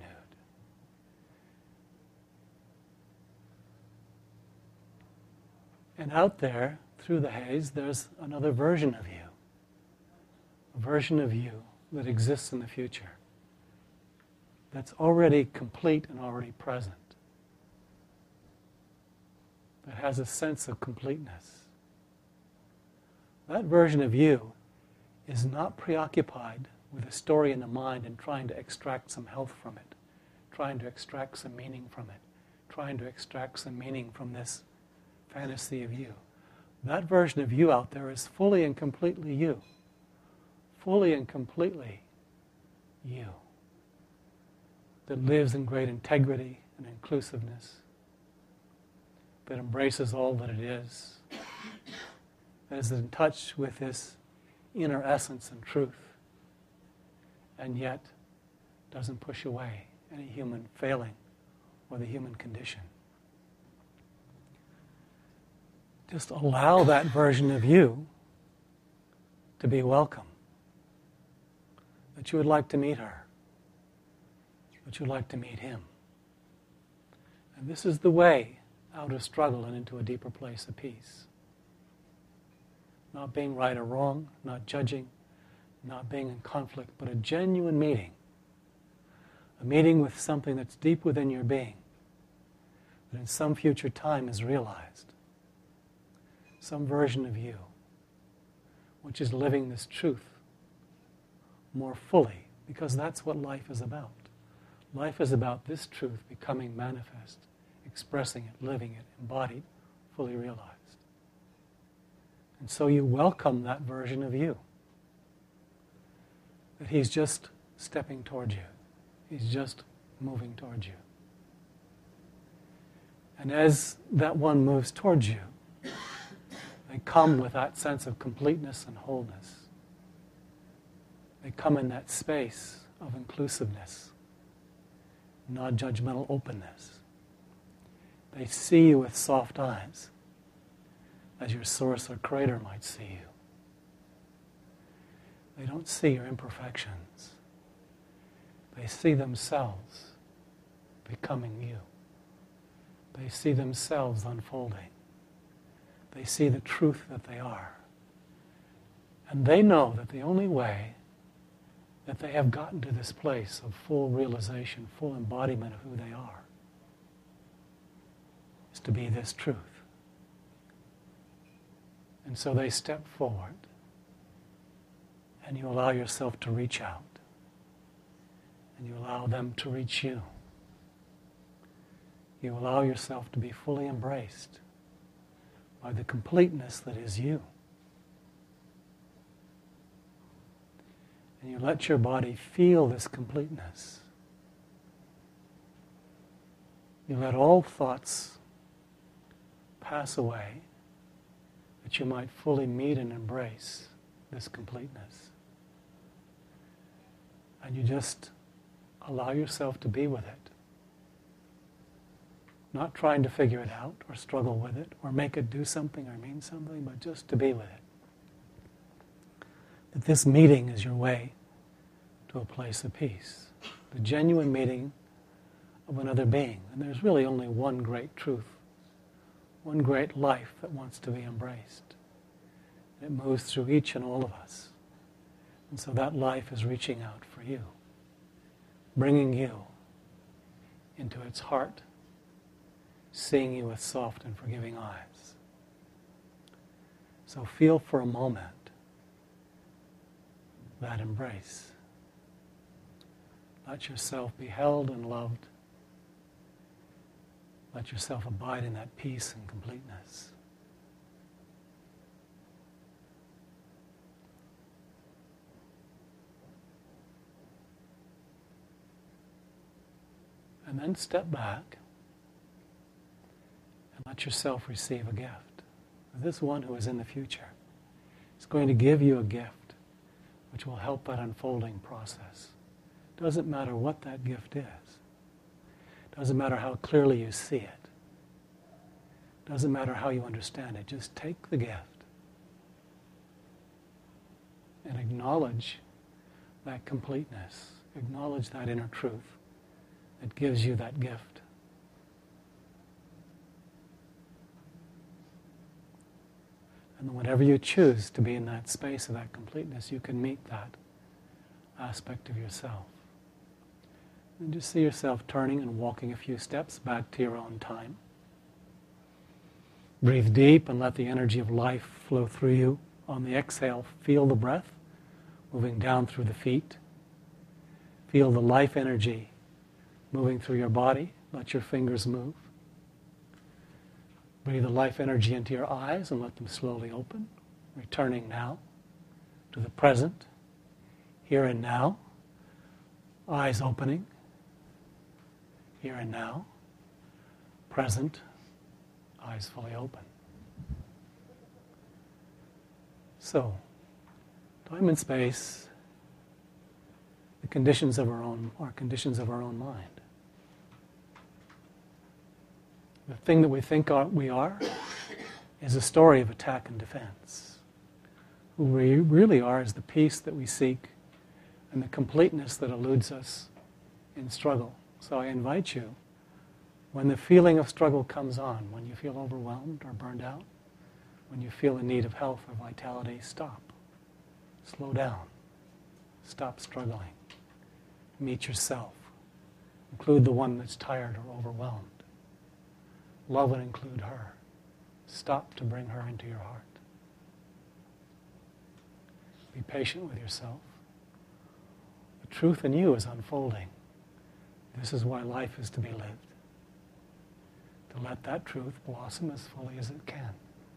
And out there, through the haze, there's another version of you. A version of you that exists in the future. That's already complete and already present. That has a sense of completeness. That version of you is not preoccupied with a story in the mind and trying to extract some health from it, trying to extract some meaning from it, trying to extract some meaning from this fantasy of you. That version of you out there is fully and completely you. Fully and completely you. That lives in great integrity and inclusiveness. That embraces all that it is. That is in touch with this inner essence and truth. And yet doesn't push away any human failing or the human condition. Just allow that version of you to be welcome. That you would like to meet her. That you'd like to meet him. And this is the way out of struggle and into a deeper place of peace. Not being right or wrong, not judging, not being in conflict, but a genuine meeting. A meeting with something that's deep within your being, that in some future time is realized. Some version of you, which is living this truth more fully, because that's what life is about. Life is about this truth becoming manifest, expressing it, living it, embodied, fully realized. And so you welcome that version of you. That he's just stepping towards you. He's just moving towards you. And as that one moves towards you, they come with that sense of completeness and wholeness. They come in that space of inclusiveness, non-judgmental openness. They see you with soft eyes, as your source or creator might see you. They don't see your imperfections. They see themselves becoming you. They see themselves unfolding. They see the truth that they are. And they know that the only way that they have gotten to this place of full realization, full embodiment of who they are, is to be this truth. And so they step forward, and you allow yourself to reach out, and you allow them to reach you. You allow yourself to be fully embraced by the completeness that is you. And you let your body feel this completeness. You let all thoughts pass away, that you might fully meet and embrace this completeness. And you just allow yourself to be with it. Not trying to figure it out or struggle with it or make it do something or mean something, but just to be with it. That this meeting is your way to a place of peace. The genuine meeting of another being. And there's really only one great truth, one great life that wants to be embraced. It moves through each and all of us. And so that life is reaching out for you, bringing you into its heart, seeing you with soft and forgiving eyes. So feel for a moment that embrace. Let yourself be held and loved. Let yourself abide in that peace and completeness. And then step back and let yourself receive a gift. This one who is in the future is going to give you a gift which will help that unfolding process. Doesn't matter what that gift is. Doesn't matter how clearly you see it. Doesn't matter how you understand it. Just take the gift and acknowledge that completeness. Acknowledge that inner truth that gives you that gift. And whenever you choose to be in that space of that completeness, you can meet that aspect of yourself. And just see yourself turning and walking a few steps back to your own time. Breathe deep and let the energy of life flow through you. On the exhale, feel the breath moving down through the feet. Feel the life energy moving through your body. Let your fingers move. Breathe the life energy into your eyes and let them slowly open. Returning now to the present, here and now. Eyes opening, here and now. Present, eyes fully open. So, time and space, the conditions of our own, are conditions of our own mind. The thing that we think are, we are is a story of attack and defense. Who we really are is the peace that we seek and the completeness that eludes us in struggle. So I invite you, when the feeling of struggle comes on, when you feel overwhelmed or burned out, when you feel in need of health or vitality, stop. Slow down. Stop struggling. Meet yourself. Include the one that's tired or overwhelmed. Love and include her. Stop to bring her into your heart. Be patient with yourself. The truth in you is unfolding. This is why life is to be lived. To let that truth blossom as fully as it can.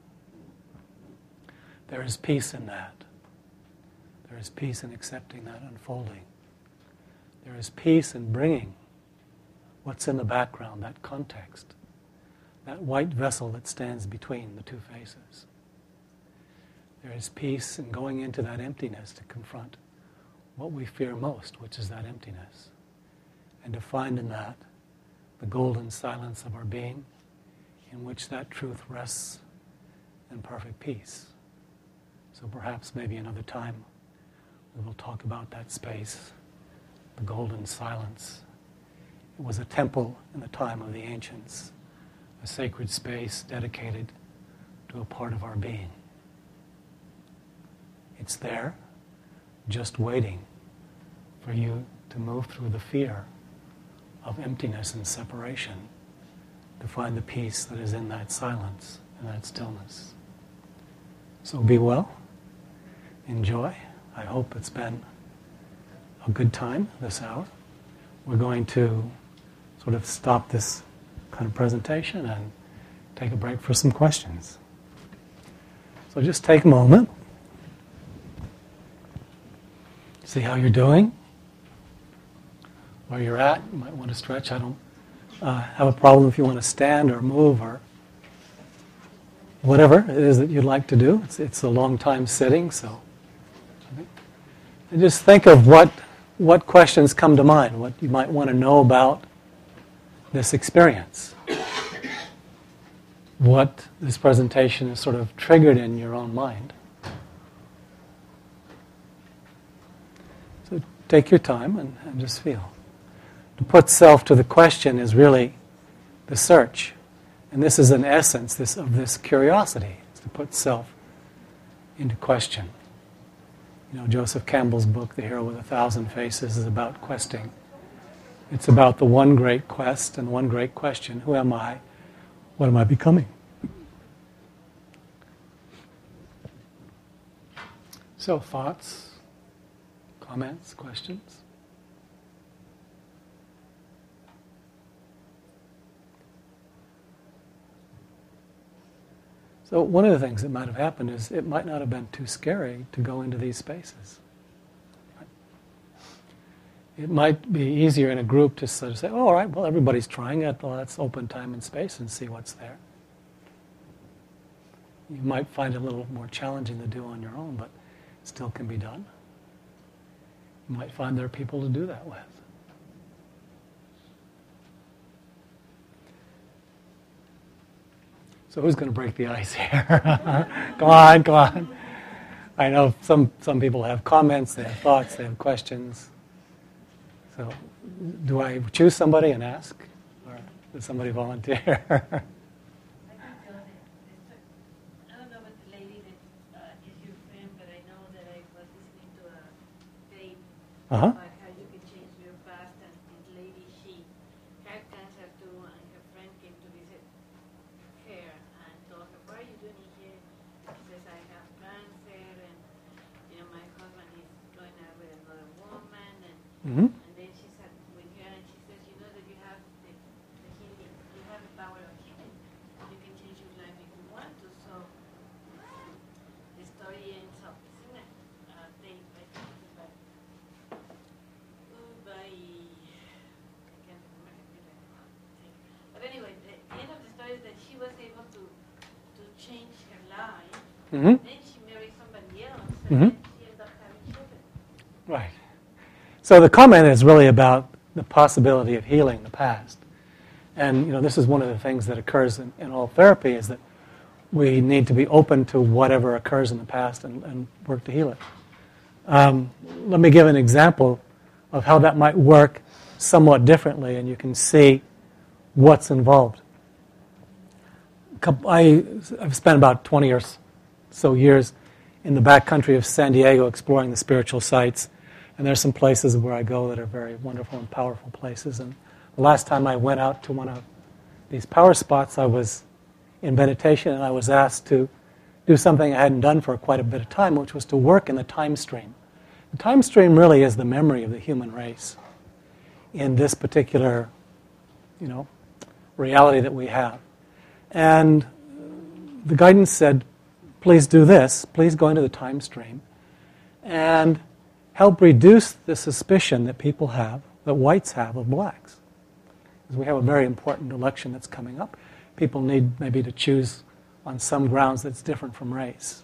There is peace in that. There is peace in accepting that unfolding. There is peace in bringing what's in the background, that context, that white vessel that stands between the two faces. There is peace in going into that emptiness to confront what we fear most, which is that emptiness, and to find in that the golden silence of our being, in which that truth rests in perfect peace. So perhaps maybe another time we will talk about that space, the golden silence. It was a temple in the time of the ancients, a sacred space dedicated to a part of our being. It's there, just waiting for you to move through the fear of emptiness and separation, to find the peace that is in that silence and that stillness. So be well, enjoy. I hope it's been a good time this hour. We're going to sort of stop this kind of presentation and take a break for some questions. So just take a moment. See how you're doing. Where you're at, you might want to stretch. I don't uh, have a problem if you want to stand or move or whatever it is that you'd like to do. It's, it's a long time sitting, so. And just think of what what questions come to mind, what you might want to know about this experience. What this presentation has sort of triggered in your own mind. So take your time and, and just feel. To put self to the question is really the search. And this is an essence this, of this curiosity, is to put self into question. You know, Joseph Campbell's book, The Hero with a Thousand Faces, is about questing. It's about the one great quest and one great question. Who am I? What am I becoming? So, thoughts, comments, questions? So one of the things that might have happened is it might not have been too scary to go into these spaces. It might be easier in a group to sort of say, oh, all right, well, everybody's trying it. Well, let's open time and space and see what's there. You might find it a little more challenging to do on your own, but it still can be done. You might find there are people to do that with. So who's going to break the ice here? Go on, go on. I know some, some people have comments, they have thoughts, they have questions. So do I choose somebody and ask? Or does somebody volunteer? I can tell that. I don't know about the lady that uh, is your friend, but I know that I was listening to a tape Uh-huh. about how you can change your past, and this lady, she had cancer too, and her friend came to visit her and told her, what are you doing here? She says, I have cancer, and you know, my husband is going out with another woman, and, Mm-hmm. and then she sat with her and she says, you know that you have the, the healing, you have the power of healing. You can change your life if you want to. So the story ends up, isn't it? Uh, they, I think it's by, oh, by, I can't remember the name. But anyway, the end of the story is that she was able to to change her life. Mm-hmm. Then she married somebody else, and Mm-hmm. then she ended up having children. Right. So the comment is really about the possibility of healing the past. And you know, this is one of the things that occurs in, in all therapy, is that we need to be open to whatever occurs in the past and, and work to heal it. Um, let me give an example of how that might work somewhat differently, and you can see what's involved. I, I've spent about twenty or so years in the backcountry of San Diego exploring the spiritual sites. And there's some places where I go that are very wonderful and powerful places. And the last time I went out to one of these power spots, I was in meditation, and I was asked to do something I hadn't done for quite a bit of time, which was to work in the time stream. The time stream really is the memory of the human race. in this particular, you know, reality that we have. And the guidance said, please do this, please go into the time stream and help reduce the suspicion that people have, that whites have of blacks. Because we have a very important election that's coming up. People need maybe to choose on some grounds that's different from race.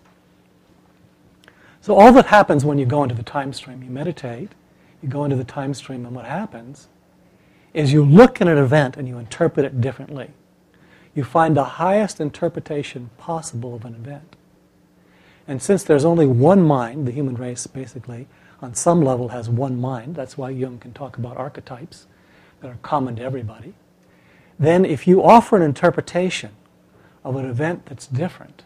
So all that happens when you go into the time stream, you meditate, you go into the time stream, and what happens is you look at an event and you interpret it differently. You find the highest interpretation possible of an event. And since there's only one mind, the human race basically, on some level has one mind, that's why Jung can talk about archetypes that are common to everybody, then if you offer an interpretation of an event that's different,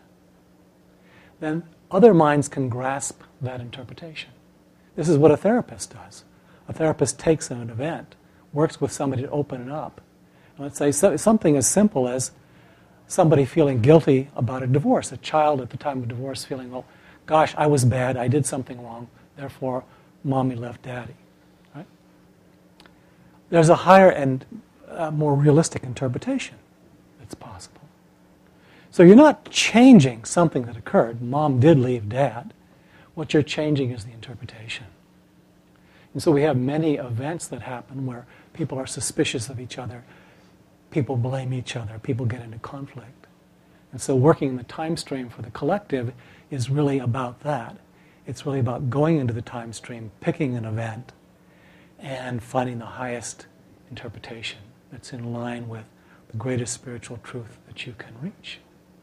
then other minds can grasp that interpretation. This is what a therapist does. A therapist takes an event, works with somebody to open it up. And let's say so, something as simple as somebody feeling guilty about a divorce, a child at the time of divorce feeling, oh, gosh, I was bad, I did something wrong, therefore mommy left daddy. Right? There's a higher and uh, more realistic interpretation that's possible. So you're not changing something that occurred. Mom did leave dad. What you're changing is the interpretation. And so we have many events that happen where people are suspicious of each other, people blame each other, people get into conflict. And so working in the time stream for the collective is really about that. It's really about going into the time stream, picking an event, and finding the highest interpretation that's in line with the greatest spiritual truth that you can reach.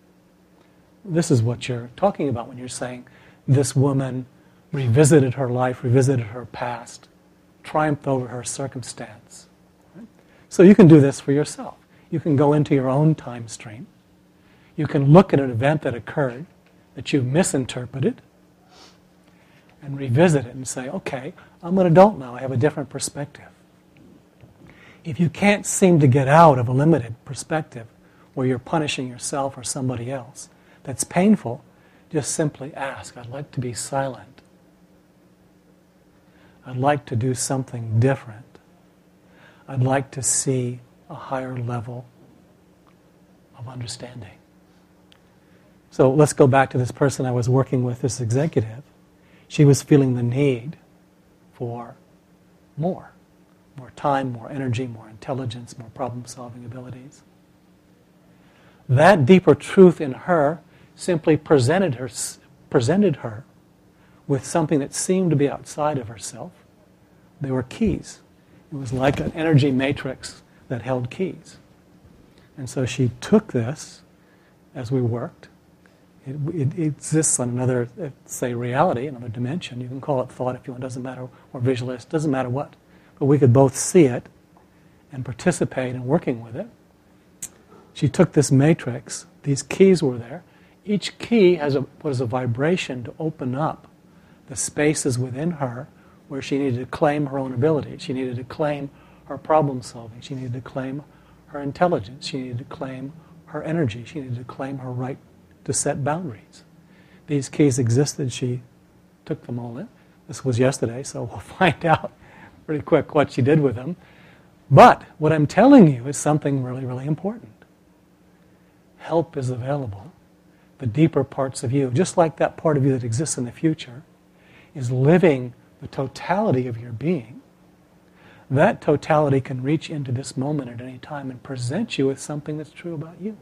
This is what you're talking about when you're saying this woman revisited her life, revisited her past, triumphed over her circumstance. Right? So you can do this for yourself. You can go into your own time stream. You can look at an event that occurred that you've misinterpreted and revisit it and say, okay, I'm an adult now, I have a different perspective. If you can't seem to get out of a limited perspective where you're punishing yourself or somebody else, that's painful, just simply ask, I'd like to be silent. I'd like to do something different. I'd like to see a higher level of understanding. So let's go back to this person I was working with, this executive. She was feeling the need for more. More time, more energy, more intelligence, more problem-solving abilities. That deeper truth in her simply presented her, presented her with something that seemed to be outside of herself. They were keys. It was like an energy matrix that held keys. And so she took this as we worked. It, it, it exists on another, say, reality, another dimension. You can call it thought if you want, it doesn't matter, or visualist, doesn't matter what. But we could both see it and participate in working with it. She took this matrix, these keys were there. Each key has a, was a vibration to open up the spaces within her where she needed to claim her own ability. She needed to claim her problem solving. She needed to claim her intelligence. She needed to claim her energy. She needed to claim her right to set boundaries. These keys existed. She took them all in. This was yesterday, so we'll find out pretty quick what she did with them. But what I'm telling you is something really, really important. Help is available. The deeper parts of you, just like that part of you that exists in the future, is living the totality of your being. That totality can reach into this moment at any time and present you with something that's true about you.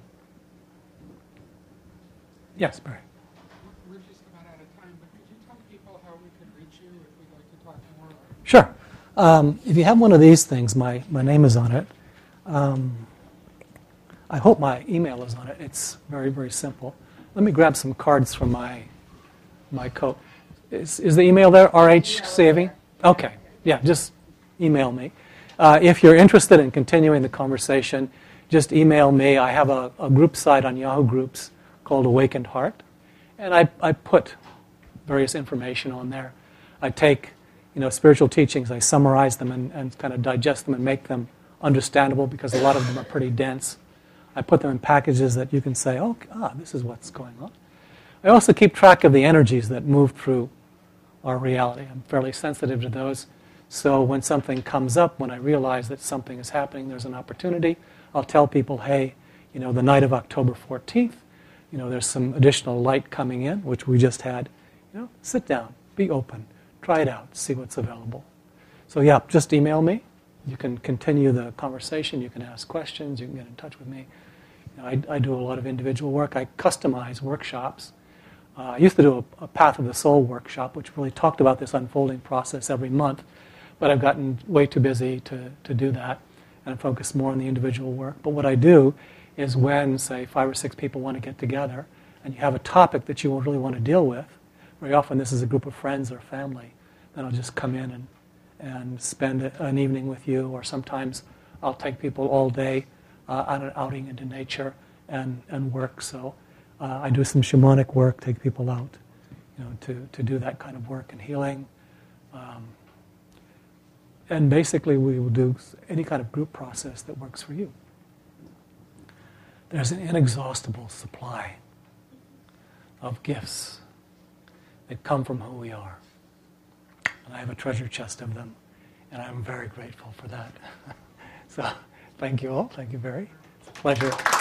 Yes, Barry. We're just about out of time, but could you tell people how we can reach you if we'd like to talk more? Sure. Um, if you have one of these things, my, my name is on it. Um, I hope my email is on it. It's very, very simple. Let me grab some cards from my my coat. Is, is the email there, R H Saving? Okay. Yeah, just email me. Uh, if you're interested in continuing the conversation, just email me. I have a, a group site on Yahoo Groups called Awakened Heart, and I, I put various information on there. I take, you know, spiritual teachings, I summarize them and, and kind of digest them and make them understandable because a lot of them are pretty dense. I put them in packages that you can say, oh, ah, this is what's going on. I also keep track of the energies that move through our reality. I'm fairly sensitive to those. So when something comes up, when I realize that something is happening, there's an opportunity, I'll tell people, hey, you know, the night of October fourteenth, you know, there's some additional light coming in, which we just had. You know, sit down, be open, try it out, see what's available. So yeah, just email me. You can continue the conversation. You can ask questions. You can get in touch with me. You know, I, I do a lot of individual work. I customize workshops. Uh, I used to do a, a Path of the Soul workshop, which really talked about this unfolding process every month. But I've gotten way too busy to, to do that and focus more on the individual work. But what I do is when, say, five or six people want to get together and you have a topic that you really want to deal with, very often this is a group of friends or family, then I'll just come in and, and spend an evening with you, or sometimes I'll take people all day uh, on an outing into nature and, and work. So uh, I do some shamanic work, take people out, you know, to, to do that kind of work and healing. Um, And basically, we will do any kind of group process that works for you. There's an inexhaustible supply of gifts that come from who we are. And I have a treasure chest of them, and I'm very grateful for that. So, thank you all. Thank you, Barry. It's a pleasure.